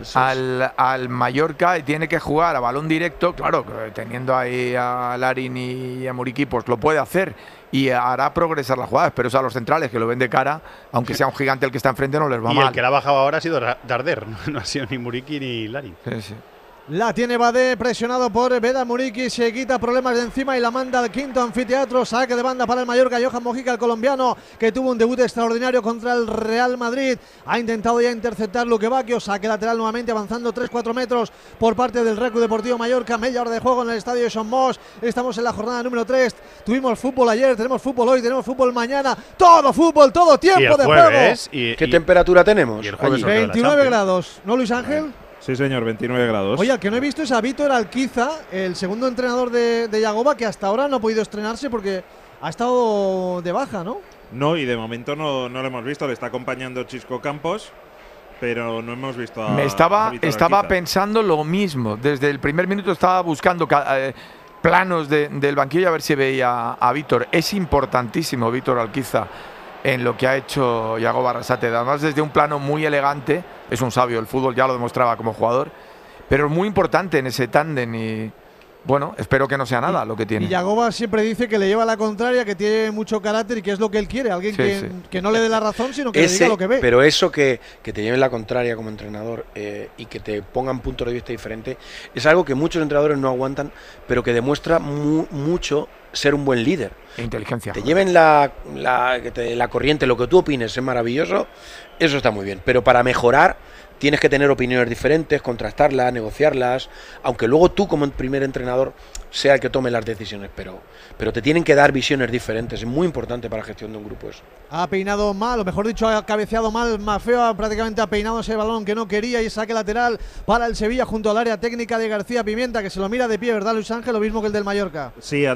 al, al Mallorca y tiene que jugar a balón directo. Claro, que teniendo ahí a Larin y a Muriqui, pues lo puede hacer y hará progresar la jugada. Pero es a los centrales que lo ven de cara, aunque sea un gigante el que está enfrente, no les va Y mal. el que la ha bajado ahora ha sido Ra- Darder, no ha sido ni Muriqui ni Larin. Sí, sí. La tiene Badé, presionado por Veda Muriqui, se quita problemas de encima y la manda al quinto anfiteatro. Saque de banda para el Mallorca, Johan Mojica, el colombiano, que tuvo un debut extraordinario contra el Real Madrid. Ha intentado ya interceptar Luque Bacchio, saque lateral nuevamente, avanzando tres cuatro metros por parte del Recu Deportivo Mallorca. Media hora de juego en el estadio de Somos. Estamos en la jornada número tres. Tuvimos fútbol ayer, tenemos fútbol hoy, tenemos fútbol mañana. Todo fútbol, todo tiempo Y el de jueves, juego. y- ¿Qué y- temperatura tenemos? y el jueves allí? sorteo de la veintinueve Champions. grados, ¿no, Luis Ángel? Sí, señor, veintinueve grados. Oye, al que no he visto es a Vítor Alquiza, el segundo entrenador de, de Yagoba, que hasta ahora no ha podido estrenarse porque ha estado de baja, ¿no? No, y de momento no, no lo hemos visto. Le está acompañando Chisco Campos, pero no hemos visto a. Me a estaba, Vítor estaba Alquiza. pensando lo mismo. Desde el primer minuto estaba buscando ca- eh, planos de- del banquillo a ver si veía a Vítor. Es importantísimo Vítor Alquiza en lo que ha hecho Yago Barrasate. Además, desde un plano muy elegante. Es un sabio, el fútbol ya lo demostraba como jugador. Pero muy importante en ese tándem y, bueno, espero que no sea nada lo que tiene. Y Yagoba siempre dice que le lleva la contraria, que tiene mucho carácter y que es lo que él quiere. Alguien Sí, que, sí. que no le dé la razón, sino que le Ese- diga lo que ve. Pero eso que, que te lleven la contraria como entrenador eh, y que te pongan puntos de vista diferentes es algo que muchos entrenadores no aguantan, pero que demuestra mu- mucho ser un buen líder. E inteligencia. Te lleven la, la, que te- la corriente, lo que tú opines es maravilloso, eso está muy bien. Pero para mejorar tienes que tener opiniones diferentes, contrastarlas, negociarlas, aunque luego tú como primer entrenador sea el que tome las decisiones, pero, pero te tienen que dar visiones diferentes. Es muy importante para la gestión de un grupo eso. Ha peinado mal, o mejor dicho, ha cabeceado mal. Mafeo prácticamente ha peinado ese balón que no quería y saque lateral para el Sevilla junto al área técnica de García Pimienta, que se lo mira de pie, ¿verdad, Luis Ángel? Lo mismo que el del Mallorca. Sí, antes ha estado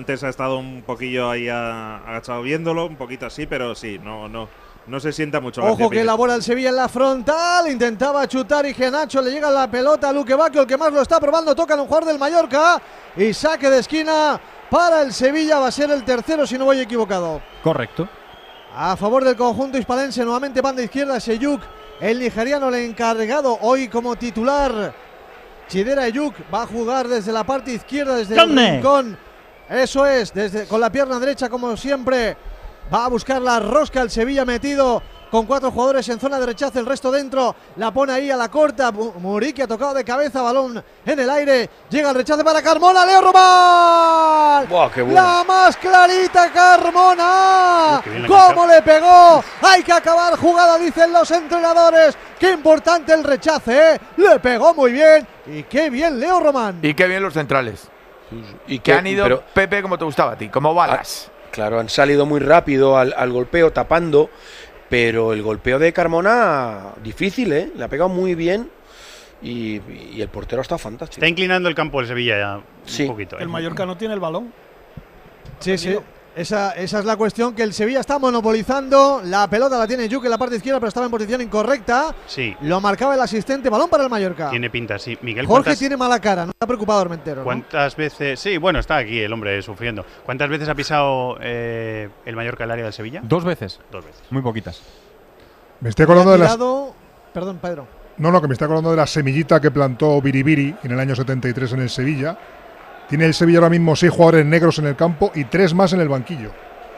estado un poquillo ahí a, agachado viéndolo, un poquito así, pero sí, no, no, no se sienta mucho. Ojo García que Pérez. elabora el Sevilla en la frontal, intentaba chutar y Genacho le llega la pelota a Luque Bacchio, el que más lo está probando, toca en un jugador del Mallorca y saque de esquina para el Sevilla, va a ser el tercero si no voy equivocado. Correcto. A favor del conjunto hispalense, nuevamente banda izquierda, Seyuk, el nigeriano, el encargado hoy como titular. Chidera Ayuk va a jugar desde la parte izquierda, desde el ¿Dónde? rincón. Eso es, desde, con la pierna derecha como siempre. Va a buscar la rosca el Sevilla metido con cuatro jugadores en zona de rechazo, el resto dentro. La pone ahí a la corta. Muriqui ha tocado de cabeza, balón en el aire. Llega el rechace para Carmona, Leo Román. Buah, qué bueno. La más clarita Carmona. Uy, qué bien la ¿Cómo le pegó? Hay que acabar jugada, dicen los entrenadores. Qué importante el rechace, ¿eh? Le pegó muy bien. Y qué bien Leo Román. Y qué bien los centrales. Y Que han ido, pero- Pepe, como te gustaba a ti, como balas. Claro, han salido muy rápido al, al golpeo, tapando, pero el golpeo de Carmona, difícil, ¿eh? Le ha pegado muy bien y, y el portero ha estado fantástico. Está inclinando el campo el Sevilla ya Sí. un poquito. ¿eh? El Mallorca no tiene el balón. Sí, sí. Esa, esa es la cuestión, que el Sevilla está monopolizando. La pelota la tiene Yuke en la parte izquierda, pero estaba en posición incorrecta. Sí, Lo marcaba el asistente. Balón para el Mallorca. tiene pinta, sí. Miguel, Jorge ¿cuántas, tiene mala cara, no está preocupado Armentero, ¿no? ¿cuántas veces? Sí, bueno, está aquí el hombre sufriendo. ¿Cuántas veces ha pisado eh, el Mallorca el área del Sevilla? Dos veces. Dos veces. Muy poquitas. Me estoy acordando Le de ha las. tirado- Perdón, Pedro. No, no, que me estoy acordando de la semillita que plantó Biribiri en el año setenta y tres en el Sevilla. Tiene el Sevilla ahora mismo seis jugadores negros en el campo y tres más en el banquillo.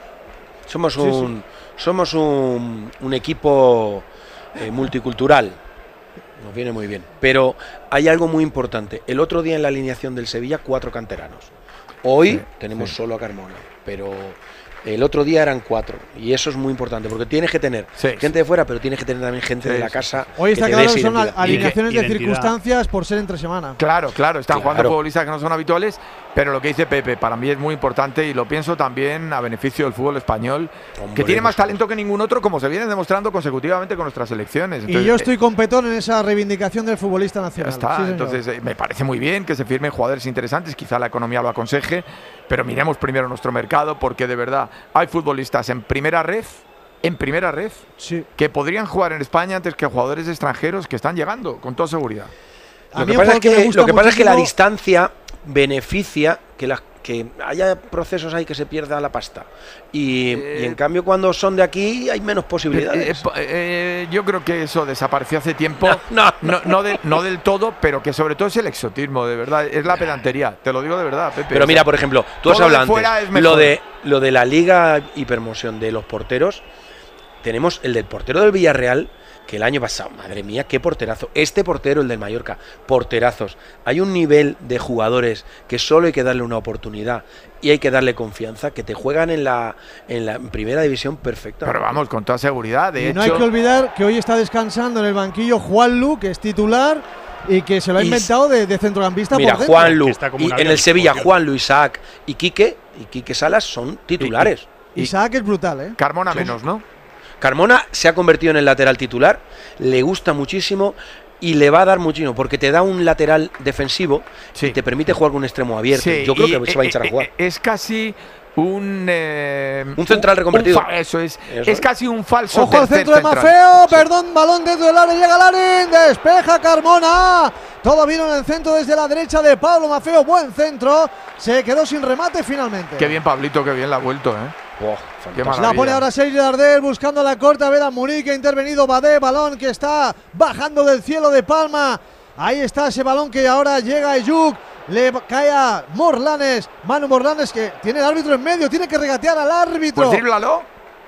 Somos Sí, un, somos un, un equipo eh, multicultural. Nos viene muy bien. Pero hay algo muy importante. El otro día en la alineación del Sevilla, cuatro canteranos. Hoy Sí, tenemos sí. solo a Carmona. Pero el otro día eran cuatro. Y eso es muy importante. Porque tienes que tener Sí, gente sí. de fuera, pero tienes que tener también gente Sí, de la sí, casa. Hoy está que te claro dé que esa son identidad. alineaciones de Identidad. circunstancias por ser entre semana. Claro, claro, están Claro. jugando futbolistas que no son habituales, pero lo que dice Pepe para mí es muy importante y lo pienso también a beneficio del fútbol español, Hombre, que tiene más por talento que ningún otro, como se viene demostrando consecutivamente con nuestras selecciones. Y yo estoy con Petón en esa reivindicación del futbolista Ya nacional. está, Sí, señor. entonces eh, me parece muy bien que se firmen jugadores interesantes, quizá la economía lo aconseje, pero miremos primero nuestro mercado porque de verdad hay futbolistas en primera red, en primera red, Sí. que podrían jugar en España antes que jugadores extranjeros que están llegando, con toda seguridad. A Lo mí que un pasa es jugador que me que, gusta lo que, pasa es que la muchísimo- distancia beneficia que, la- que haya procesos ahí que se pierda la pasta. Y, y en cambio, cuando son de aquí, hay menos Eh, posibilidades. eh, eh, yo creo que eso desapareció hace tiempo. No, no, No, no, del, no del todo, pero que sobre todo es el exotismo, de verdad. Es la pedantería. Te lo digo de verdad, Pepe. Pero O sea, mira, por ejemplo, tú has todo de hablado fuera antes, es mejor. lo de, lo de la Liga Hipermoción de los porteros. Tenemos el del portero del Villarreal, que el año pasado, madre mía, qué porterazo. Este portero, el del Mallorca, porterazos. Hay un nivel de jugadores que solo hay que darle una oportunidad y hay que darle confianza, que te juegan en la, en la en primera división perfecta. Pero vamos, con toda seguridad. De Y hecho, no hay que olvidar que hoy está descansando en el banquillo Juanlu, que es titular y que se lo ha Y- inventado de, de centrocampista Mira, por dentro. Juanlu, que está como y un en avión, el Sevilla, por cierto. Juanlu, Isaac y Quique, y Quique Salas son titulares. Isaac es brutal, ¿eh? Carmona menos, ¿no? Carmona se ha convertido en el lateral titular, le gusta muchísimo y le va a dar muchísimo porque te da un lateral defensivo Sí. y te permite jugar con un extremo abierto. Sí, Yo creo y, que se va a eh, hinchar a eh, jugar. eh, Es casi un. eh, Un central reconvertido. fa- eso es. Eso es es. casi un falso. Ojo al tercer centro de central. Mafeo, perdón, balón dentro del área, llega Larin, despeja Carmona. Todo vino en el centro desde la derecha de Pablo Mafeo, buen centro, se quedó sin remate finalmente. Qué bien, Pablito, qué bien la ha vuelto, ¿eh? Oh, Qué La maravilla. pone ahora Sergi Dardel buscando la corta, Vera Murí que ha intervenido, Badé, balón que está bajando del cielo de Palma. Ahí está ese balón que ahora llega a Ayuk, le cae a Morlanes, Manu Morlanes que tiene el árbitro en medio, tiene que regatear al árbitro. Pues dríblalo.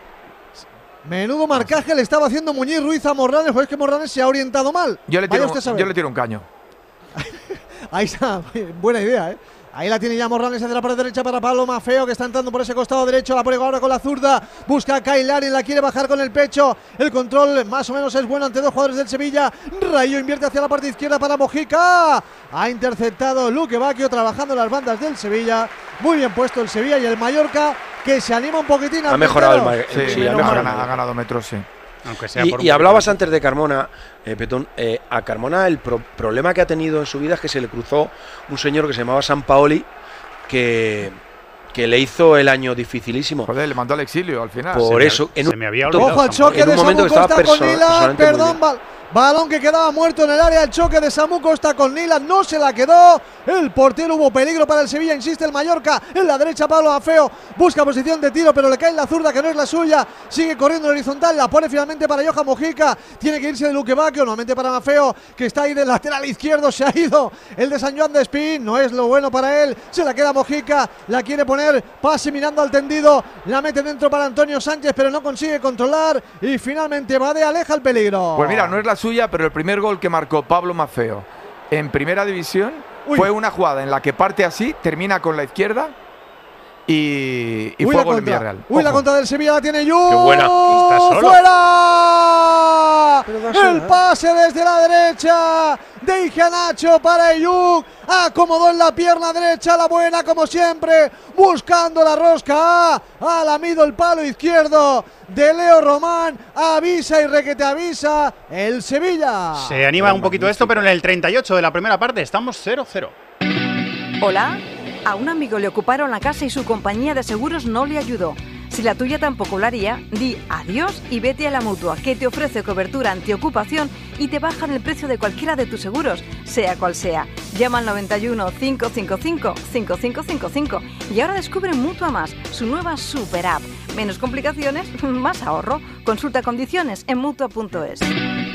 Menudo marcaje le estaba haciendo Muñiz Ruiz a Morlanes, pues es que Morlanes se ha orientado mal. Yo le, Vaya tiro, usted a saber. yo le tiro un caño. Ahí está, buena idea, ¿eh? Ahí la tiene ya Morlanes hacia la parte derecha para Pablo Mafeo, que está entrando por ese costado derecho, la pone ahora con la zurda, busca a Kyle Larin, la quiere bajar con el pecho, el control más o menos es bueno ante dos jugadores del Sevilla, Rayo invierte hacia la parte izquierda para Mojica, ha interceptado Luque Bacchio trabajando en las bandas del Sevilla, muy bien puesto el Sevilla y el Mallorca, que se anima un poquitín. Ha mejorado el, Ma- Sí, el- sí, ha, ha mejorado el ganado, ha Mallorca. ganado metros, sí. Aunque sea Y, por un y hablabas poquito. antes de Carmona, eh, Petón, eh, a Carmona el pro- problema que ha tenido en su vida es que se le cruzó un señor que se llamaba San Paoli, que, que le hizo el año dificilísimo. Joder, le mandó al exilio al final. Por se eso, me, en se un, me había olvidado. Ojo al choque en de un momento Samu que estaba Costa con perso- Nilan, personalmente muy perdón, bien. bal- balón que quedaba muerto en el área, el choque de Samu Costa con Nilan, no se la quedó, el portero, hubo peligro para el Sevilla, insiste el Mallorca, en la derecha Pablo Maffeo, busca posición de tiro, pero le cae en la zurda que no es la suya, sigue corriendo en horizontal, la pone finalmente para Johan Mojica, tiene que irse de Luque Bacchio, nuevamente para Maffeo, que está ahí del lateral izquierdo, se ha ido el de San Joan de Espí, no es lo bueno para él, se la queda Mojica, la quiere poner, pase mirando al tendido, la mete dentro para Antonio Sánchez, pero no consigue controlar, y finalmente Bade aleja el peligro. Pues mira, no es la suya, pero el primer gol que marcó Pablo Maffeo en primera división Uy. fue una jugada en la que parte así, termina con la izquierda y, y Uy, fue gol en contra. Villarreal. Uy, Ojo. la contra del Sevilla la tiene Yu. Qué buena. Está solo. ¡Fuera! El sola. pase desde la derecha de Iheanacho para Ayuk. Acomodó en la pierna derecha, la buena como siempre, buscando la rosca. Ha lamido el palo izquierdo de Leo Román. Avisa y requete avisa el Sevilla. Se anima un poquito esto, pero en el treinta y ocho de la primera parte estamos cero cero. Hola. A un amigo le ocuparon la casa y su compañía de seguros no le ayudó. Si la tuya tampoco lo haría, di adiós y vete a la Mutua, que te ofrece cobertura antiocupación y te bajan el precio de cualquiera de tus seguros, sea cual sea. Llama al noventa y uno, cinco cinco cinco, cinco cinco cinco cinco y ahora descubre Mutua Más, su nueva super app. Menos complicaciones, más ahorro. Consulta condiciones en mutua punto es.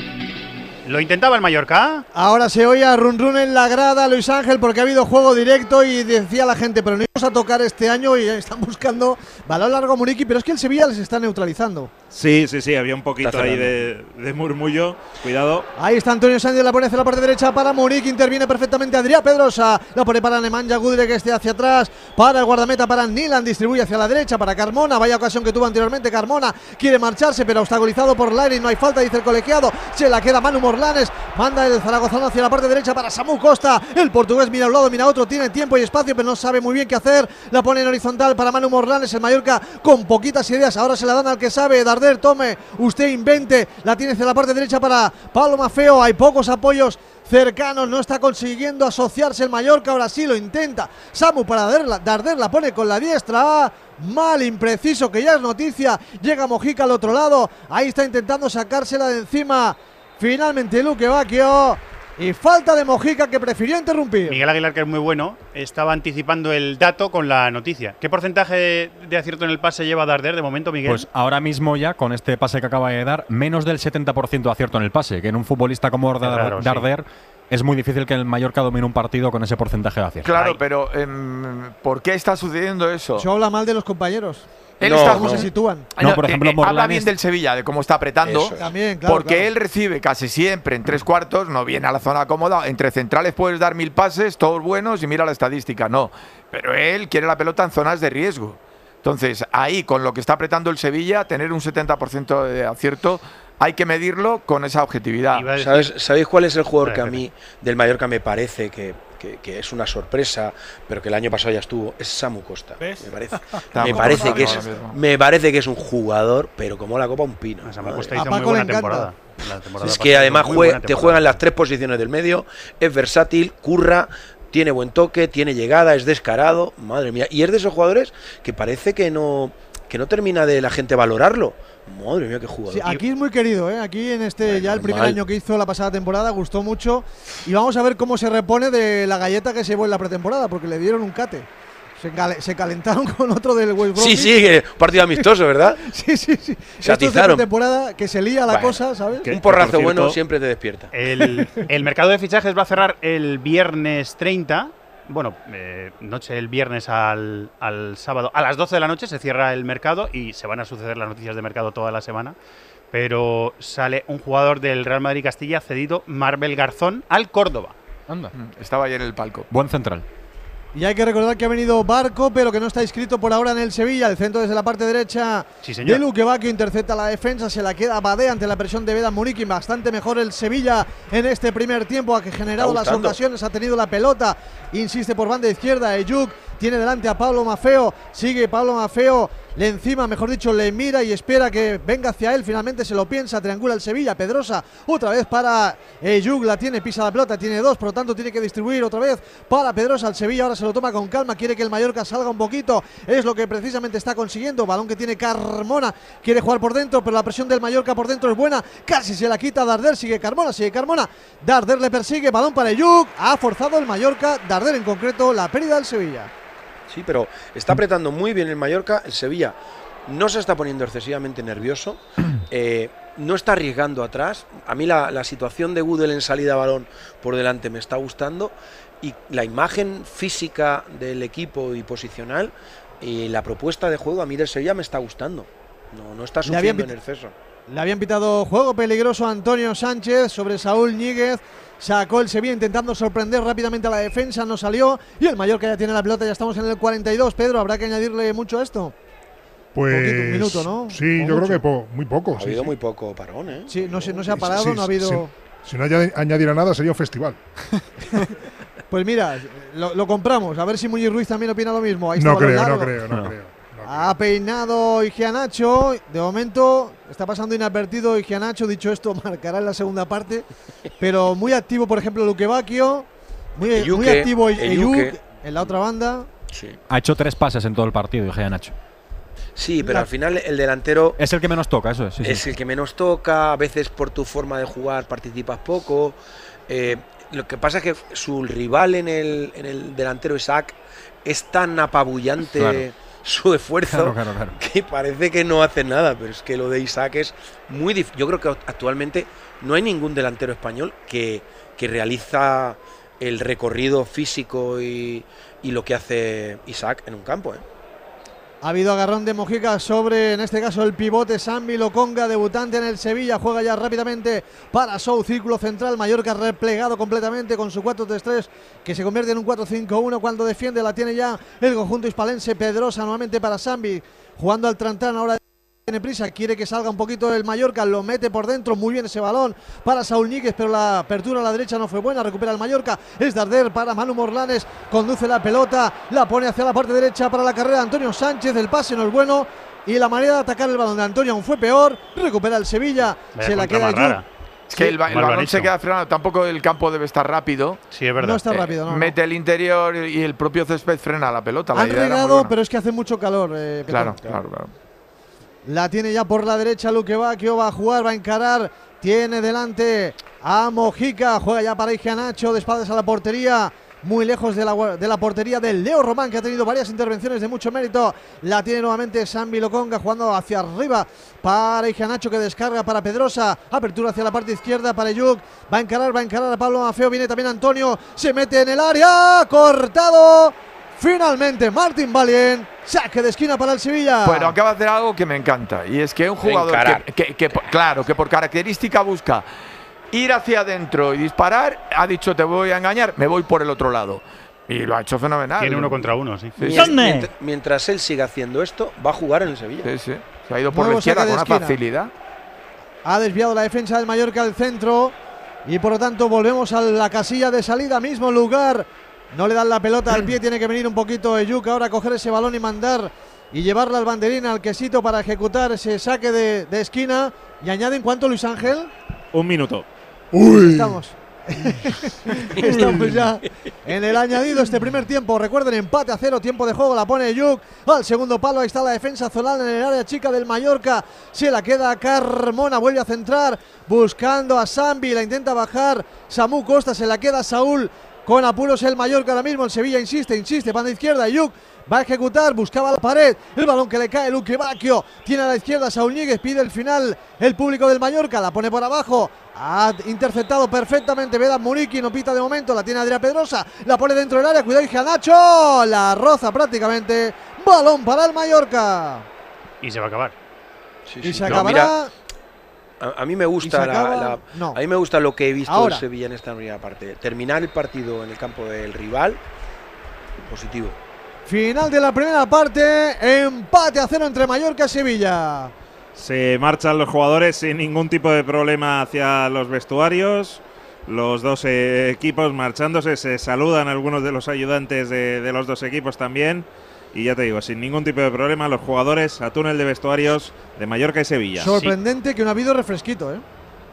Lo intentaba el Mallorca. Ahora se oye a run run en la grada, Luis Ángel, porque ha habido juego directo y decía la gente, pero no íbamos a tocar este año y están buscando balón largo a Muriqui, pero es que el Sevilla les está neutralizando. Sí, sí, sí, había un poquito ahí de, de murmullo. Cuidado. Ahí está Antonio Sánchez, la pone hacia la parte derecha para Muriqui, interviene perfectamente Adrián Pedrosa, la pone para Nemanja Gudre, que esté hacia atrás, para el guardameta, para Nilan, distribuye hacia la derecha, para Carmona, vaya ocasión que tuvo anteriormente Carmona, quiere marcharse, pero obstaculizado por Lairi, no hay falta, dice el colegiado, se la queda Manu Morlanes, manda el zaragozano hacia la parte derecha para Samu Costa, el portugués mira a un lado, mira a otro, tiene tiempo y espacio, pero no sabe muy bien qué hacer, la pone en horizontal para Manu Morlanes, el Mallorca con poquitas ideas, ahora se la dan al que sabe, Darder, tome, usted invente, la tiene hacia la parte derecha para Pablo Maffeo, hay pocos apoyos cercanos, no está consiguiendo asociarse el Mallorca, ahora sí lo intenta, Samu para Darder, Darder la pone con la diestra, mal, impreciso, que ya es noticia, llega Mojica al otro lado, ahí está intentando sacársela de encima, finalmente Luque Bacchio, y falta de Mojica que prefirió interrumpir. Miguel Aguilar, que es muy bueno, estaba anticipando el dato con la noticia. ¿Qué porcentaje de, de acierto en el pase lleva Darder de momento, Miguel? Pues ahora mismo ya, con este pase que acaba de dar, menos del setenta por ciento de acierto en el pase, que en un futbolista como Dar- Claro, Darder sí. es muy difícil que el Mallorca domine un partido con ese porcentaje de acierto. Claro, Ay. pero em, ¿por qué está sucediendo eso? Se habla mal de los compañeros. Él No, está ¿Cómo no. se sitúan? No, por eh, ejemplo, eh, habla Morlanes- bien del Sevilla, de cómo está apretando. Eso es. También, claro. Porque claro. él recibe casi siempre en tres cuartos, no viene a la zona cómoda. Entre centrales puedes dar mil pases, todos buenos, y mira la estadística, no. Pero él quiere la pelota en zonas de riesgo. Entonces, ahí, con lo que está apretando el Sevilla, tener un setenta por ciento de acierto, hay que medirlo con esa objetividad. Iba a decir- ¿Sabes, ¿Sabéis cuál es el jugador Vale, que a Pepe. mí del Mallorca me parece que, que, que es una sorpresa, pero que el año pasado ya estuvo? Es Samu Costa. ¿Ves? Me parece, Está me muy parece bien que ahora es, mismo. me parece que es un jugador, pero como la copa un pino. A Samu Madre Costa mía. hizo A muy Paco buena le encanta. temporada. La temporada Es pasada que hizo además muy jue- buena te temporada. juega en las tres posiciones del medio, es versátil, curra, tiene buen toque, tiene llegada, es descarado, madre mía. Y es de esos jugadores que parece que no, que no termina de la gente valorarlo. Madre mía, qué jugador. Sí, tío. aquí es muy querido, ¿eh? Aquí en este Bueno, ya el primer normal. año que hizo la pasada temporada gustó mucho y vamos a ver cómo se repone de la galleta que se llevó en la pretemporada porque le dieron un cate. Se, cale- se calentaron con otro del West Sí, Bromwich. sí, que partido amistoso, ¿verdad? sí, sí, sí. Se Estos de atizaron. pretemporada que se lía la Bueno, cosa, ¿sabes? que- Un porrazo por bueno cierto- siempre te despierta. El, el mercado de fichajes va a cerrar el viernes treinta. Bueno, eh, noche el viernes al, al sábado. A las doce de la noche se cierra el mercado y se van a suceder las noticias de mercado toda la semana. Pero sale un jugador del Real Madrid Castilla cedido, Marbel Garzón, al Córdoba. Anda. Mm, Estaba ayer en el palco. Buen central. Y hay que recordar que ha venido Barco, pero que no está inscrito por ahora en el Sevilla. El centro desde la parte derecha Sí, señor. de Luque Bacchio intercepta la defensa, se la queda Badé ante la presión de Vedan Muriqui. Bastante mejor el Sevilla en este primer tiempo, ha generado las gustando. ocasiones, ha tenido la pelota, insiste por banda izquierda. Eyuk tiene delante a Pablo Maffeo, sigue Pablo Maffeo, le encima, mejor dicho, le mira y espera que venga hacia él. Finalmente se lo piensa, triangula el Sevilla. Pedrosa otra vez para Eyuk, la tiene, pisa la pelota, tiene dos, por lo tanto tiene que distribuir otra vez para Pedrosa. El Sevilla ahora se lo toma con calma, quiere que el Mallorca salga un poquito, es lo que precisamente está consiguiendo. Balón que tiene Carmona, quiere jugar por dentro, pero la presión del Mallorca por dentro es buena, casi se la quita Darder, sigue Carmona, sigue Carmona, Darder le persigue, balón para Eyuk, ha forzado el Mallorca, Darder en concreto, la pérdida del Sevilla. Sí, pero está apretando muy bien el Mallorca. El Sevilla no se está poniendo excesivamente nervioso, eh, no está arriesgando atrás. A mí la, la situación de Gudel en salida de balón por delante me está gustando, y la imagen física del equipo y posicional y la propuesta de juego a mí del Sevilla me está gustando. No, no está sufriendo en exceso. Le habían pitado juego peligroso a Antonio Sánchez sobre Saúl Ñíguez. Sacó el Sevilla intentando sorprender rápidamente a la defensa, no salió, y el Mallorca ya tiene la pelota, ya estamos en el cuarenta y dos. Pedro, ¿habrá que añadirle mucho a esto? Pues un poquito, un minuto, ¿no? Sí, ¿O yo mucho? creo que po muy poco. Ha sí, habido sí. muy poco parón, ¿eh? Sí, no se, no se ha parado, Sí, no ha sí, habido... sí. Si no añadi- añadiera nada sería un festival. Pues mira, lo, lo compramos, a ver si Muñiz Ruiz también opina lo mismo. Ahí está No el balón creo, no largo. creo, no creo. Ha peinado Igianacho, de momento está pasando inadvertido Igianacho, dicho esto marcará en la segunda parte, pero muy activo por ejemplo Luque Bacchio, muy, muy Eyuke, activo Eyuk Eyuke. en la otra banda. Sí. Ha hecho tres pases en todo el partido, dije Nacho. Sí, pero La- al final el delantero Es el que menos toca, eso es. Sí, sí. es el que menos toca, a veces por tu forma de jugar participas poco. Eh, lo que pasa es que su rival en el, en el delantero Isaac es tan apabullante Claro. su esfuerzo Claro, claro, claro. que parece que no hace nada, pero es que lo de Isaac es muy difícil. Yo creo que actualmente no hay ningún delantero español que, que realiza el recorrido físico y, y lo que hace Isaac en un campo, ¿eh? Ha habido agarrón de Mojica sobre, en este caso, el pivote Sambi Lokonga, debutante en el Sevilla. Juega ya rápidamente para Sou, círculo central. Mallorca replegado completamente con su cuatro tres tres, que se convierte en un cuatro cinco uno cuando defiende. La tiene ya el conjunto hispalense. Pedrosa nuevamente para Sambi, jugando al Trantán. Ahora tiene prisa, quiere que salga un poquito el Mallorca, lo mete por dentro, muy bien ese balón para Saúl Ñíguez, pero la apertura a la derecha no fue buena, recupera el Mallorca, es Darder para Manu Morlanes, conduce la pelota, la pone hacia la parte derecha para la carrera de Antonio Sánchez, el pase no es bueno y la manera de atacar el balón de Antonio aún fue peor, recupera el Sevilla, Vaya se la contra queda más Ayub. rara. Es que el, ba- el Mal lo han balón se hecho. queda frenado, tampoco el campo debe estar rápido. Sí, es verdad. No está Eh, rápido, no, no. Mete el interior y el propio césped frena la pelota. La Han idea era muy regado, buena. pero es que hace mucho calor. eh, Claro, Petón. claro, claro. La tiene ya por la derecha Luque Bacchio, va a jugar, va a encarar, tiene delante a Mojica, juega ya para Igianacho, de espaldas a la portería, muy lejos de la, de la portería del Leo Román, que ha tenido varias intervenciones de mucho mérito. La tiene nuevamente Sambi Lokonga jugando hacia arriba para Igianacho, que descarga para Pedrosa, apertura hacia la parte izquierda para Eyuk, va a encarar, va a encarar a Pablo Mafeo, viene también Antonio, se mete en el área, cortado. Finalmente Martín Valien, saque de esquina para el Sevilla. Bueno, acaba de hacer algo que me encanta. Y es que un jugador Encarar. que, que- que, claro, que por característica busca ir hacia adentro y disparar, ha dicho te voy a engañar, me voy por el otro lado. Y lo ha hecho fenomenal. Tiene uno contra uno, sí. Sí, sí. Mient- Mientras, mientras él siga haciendo esto, va a jugar en el Sevilla. Sí, sí. Se ha ido por Nuevo la izquierda saque con de una esquina. facilidad. Ha desviado la defensa del Mallorca al centro y por lo tanto volvemos a la casilla de salida, mismo lugar. No le dan la pelota al pie, tiene que venir un poquito Eyuk ahora a coger ese balón y mandar y llevarla al banderín, al quesito para ejecutar ese saque de, de esquina. Y añaden cuánto, Luis Ángel. Un minuto. Uy. Estamos. Estamos ya en el añadido este primer tiempo. Recuerden, empate a cero, tiempo de juego, la pone Eyuk al segundo palo. Ahí está la defensa zonal en el área chica del Mallorca. Se la queda Carmona, vuelve a centrar buscando a Sambi, la intenta bajar Samu Costa, se la queda Saúl. Con apuros el Mallorca ahora mismo, el Sevilla insiste, insiste, banda izquierda, Eyuk va a ejecutar, buscaba la pared, el balón que le cae Luque Bacchio, tiene a la izquierda Saúl Ñíguez, pide el final el público del Mallorca, la pone por abajo, ha interceptado perfectamente Vedat Muriqui, no pita de momento, la tiene Adrián Pedrosa, la pone dentro del área, cuidado Igianacho, la roza prácticamente, balón para el Mallorca. Y se va a acabar. Sí, Y sí. se No, acabará. mira, a, a mí me gusta Y se la, acaba- la- no. a mí me gusta lo que he visto Ahora. del Sevilla en esta primera parte. Terminar el partido en el campo del rival, positivo. Final de la primera parte, empate a cero entre Mallorca y Sevilla. Se marchan los jugadores sin ningún tipo de problema hacia los vestuarios. Los dos eh, equipos marchándose, se saludan algunos de los ayudantes de, de los dos equipos también. Y ya te digo, sin ningún tipo de problema, los jugadores a túnel de vestuarios de Mallorca y Sevilla. Sorprendente sí. que no ha habido refresquito, ¿eh?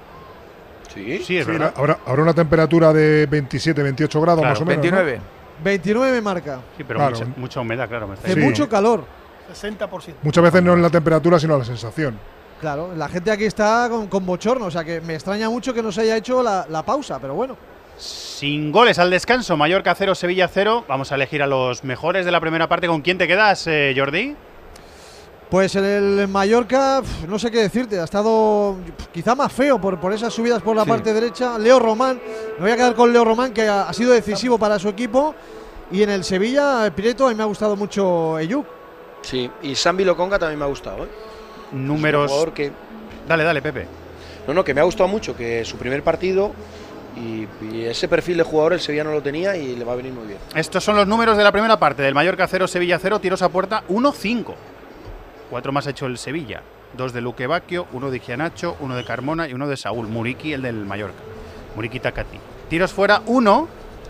Sí, sí, es sí, verdad. Habrá, habrá una temperatura de veintisiete, veintiocho grados claro, más o menos. veintinueve. ¿no? veintinueve me marca. Sí, pero claro. mucha, mucha humedad, claro. Me está Hace sí. mucho calor. sesenta por ciento. Muchas veces no en la temperatura, sino en la sensación. Claro, la gente aquí está con, con bochorno, o sea que me extraña mucho que no se haya hecho la, la pausa, pero bueno. Sin goles al descanso, Mallorca cero, Sevilla cero. Vamos a elegir a los mejores de la primera parte. ¿Con quién te quedas, eh, Jordi? Pues en el Mallorca, no sé qué decirte, ha estado quizá más feo por, por esas subidas por la sí. parte derecha. Leo Román, me voy a quedar con Leo Román, que ha, ha sido decisivo para su equipo. Y en el Sevilla, Pireto, a mí me ha gustado mucho Eyuk. Sí, y Sambi Lokonga también me ha gustado, ¿eh? Números. Es un que... Dale, dale, Pepe. No, no, que me ha gustado mucho, que su primer partido y, y ese perfil de jugador el Sevilla no lo tenía y le va a venir muy bien. Estos son los números de la primera parte, del Mallorca cero, Sevilla cero, tiros a puerta uno cinco. Cuatro más ha hecho el Sevilla. Dos de Luque Bacchio, uno de Gianacho, uno de Carmona y uno de Saúl. Muriqui, el del Mallorca. Muriqui Takati. Tiros fuera, uno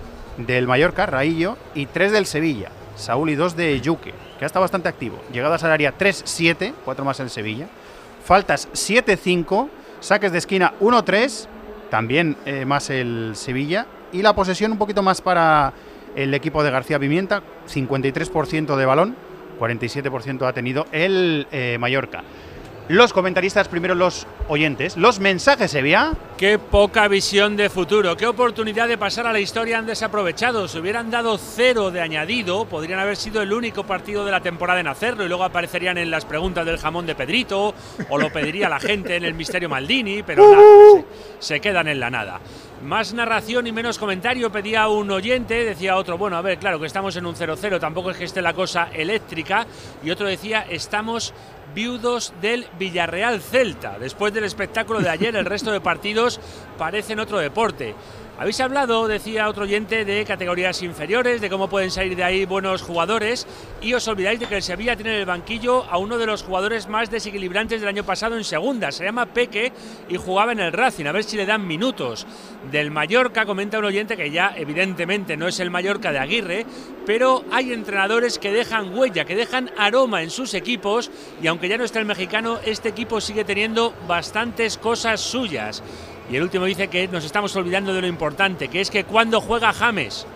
del Mallorca, Raillo, y tres del Sevilla. Saúl y dos de Yuque, que ha estado bastante activo. Llegadas al área tres siete, cuatro más el Sevilla. Faltas siete cinco. Saques de esquina uno tres, también eh, más el Sevilla. Y la posesión un poquito más para el equipo de García Pimienta, cincuenta y tres por ciento de balón, cuarenta y siete por ciento ha tenido el eh, Mallorca. Los comentaristas, primero los oyentes, los mensajes, Sevilla. Qué poca visión de futuro, qué oportunidad de pasar a la historia han desaprovechado. Si hubieran dado cero de añadido, podrían haber sido el único partido de la temporada en hacerlo y luego aparecerían en las preguntas del jamón de Pedrito o lo pediría la gente en el Misterio Maldini, pero nada, se, se quedan en la nada. Más narración y menos comentario pedía un oyente, decía otro, bueno, a ver, claro que estamos en un cero cero, tampoco es que esté la cosa eléctrica, y otro decía, estamos viudos del Villarreal Celta. Después del espectáculo de ayer, el resto de partidos parecen otro deporte. Habéis hablado, decía otro oyente, de categorías inferiores, de cómo pueden salir de ahí buenos jugadores, y os olvidáis de que el Sevilla tiene en el banquillo a uno de los jugadores más desequilibrantes del año pasado en segunda. Se llama Peque y jugaba en el Racing, a ver si le dan minutos. Del Mallorca comenta un oyente que ya evidentemente no es el Mallorca de Aguirre, pero hay entrenadores que dejan huella, que dejan aroma en sus equipos, y aunque ya no está el mexicano, este equipo sigue teniendo bastantes cosas suyas. Y el último dice que nos estamos olvidando de lo importante, que es que cuando juega James.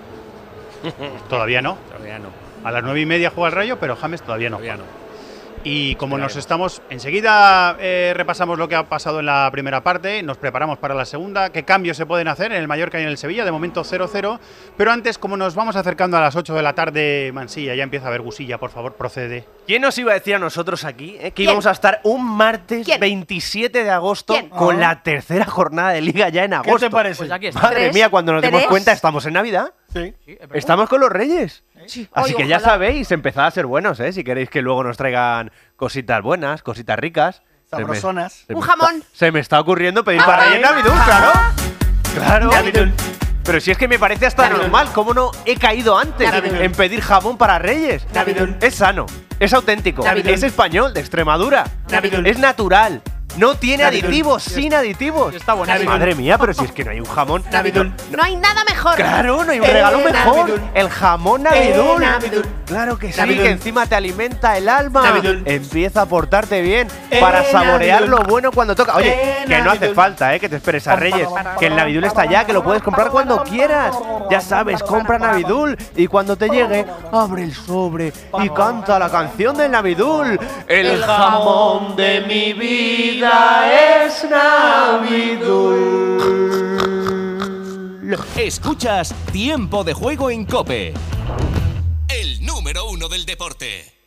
Todavía no. Todavía no. A las nueve y media juega el Rayo, pero James todavía no. Todavía no. Y como nos estamos, enseguida eh, repasamos lo que ha pasado en la primera parte, nos preparamos para la segunda, qué cambios se pueden hacer en el Mallorca y en el Sevilla, de momento cero cero, pero antes, como nos vamos acercando a las ocho de la tarde, Mansilla, ya empieza a ver Gusilla, por favor, procede. ¿Quién nos iba a decir a nosotros aquí eh, que íbamos a estar un martes ¿Quién? veintisiete de agosto ¿Quién? con oh. la tercera jornada de Liga ya en agosto? ¿Qué te parece? Pues aquí está. Madre ¿Tres? mía, cuando nos ¿Tres? demos cuenta, estamos en Navidad. Sí. Estamos con los Reyes. Sí. Así Oye, que ya ojalá. sabéis, empezad a ser buenos, ¿eh? Si queréis que luego nos traigan cositas buenas, cositas ricas. Sabrosonas. Se me, se Un me jamón. Está, se me está ocurriendo pedir Ah, para Reyes Navidul, claro. Claro. Navidul. Pero si es que me parece hasta Navidul. normal, ¿cómo no he caído antes Navidul. en pedir jamón para Reyes? Navidul. Es sano, es auténtico, Navidul. es español, de Extremadura, Navidul. es natural. No tiene Navidul. aditivos, sin aditivos. Está buenísimo. Madre mía, pero si es que no hay un jamón. Navidul. No hay nada mejor. Claro, no hay un Eh, regalo mejor. Navidul. El jamón Navidul. Eh, Navidul. Claro que sí, Navidul. que encima te alimenta el alma. Navidul. Empieza a portarte bien Eh, para saborear Navidul. lo bueno cuando toca. Oye, Eh, que no hace Navidul. falta, eh, que te esperes a Reyes. Que el Navidul está ya, que lo puedes comprar cuando quieras. Ya sabes, compra Navidul y cuando te llegue, abre el sobre y canta la canción del Navidul. El jamón de mi vida es Navidul. Escuchas Tiempo de Juego en COPE, el número uno del deporte.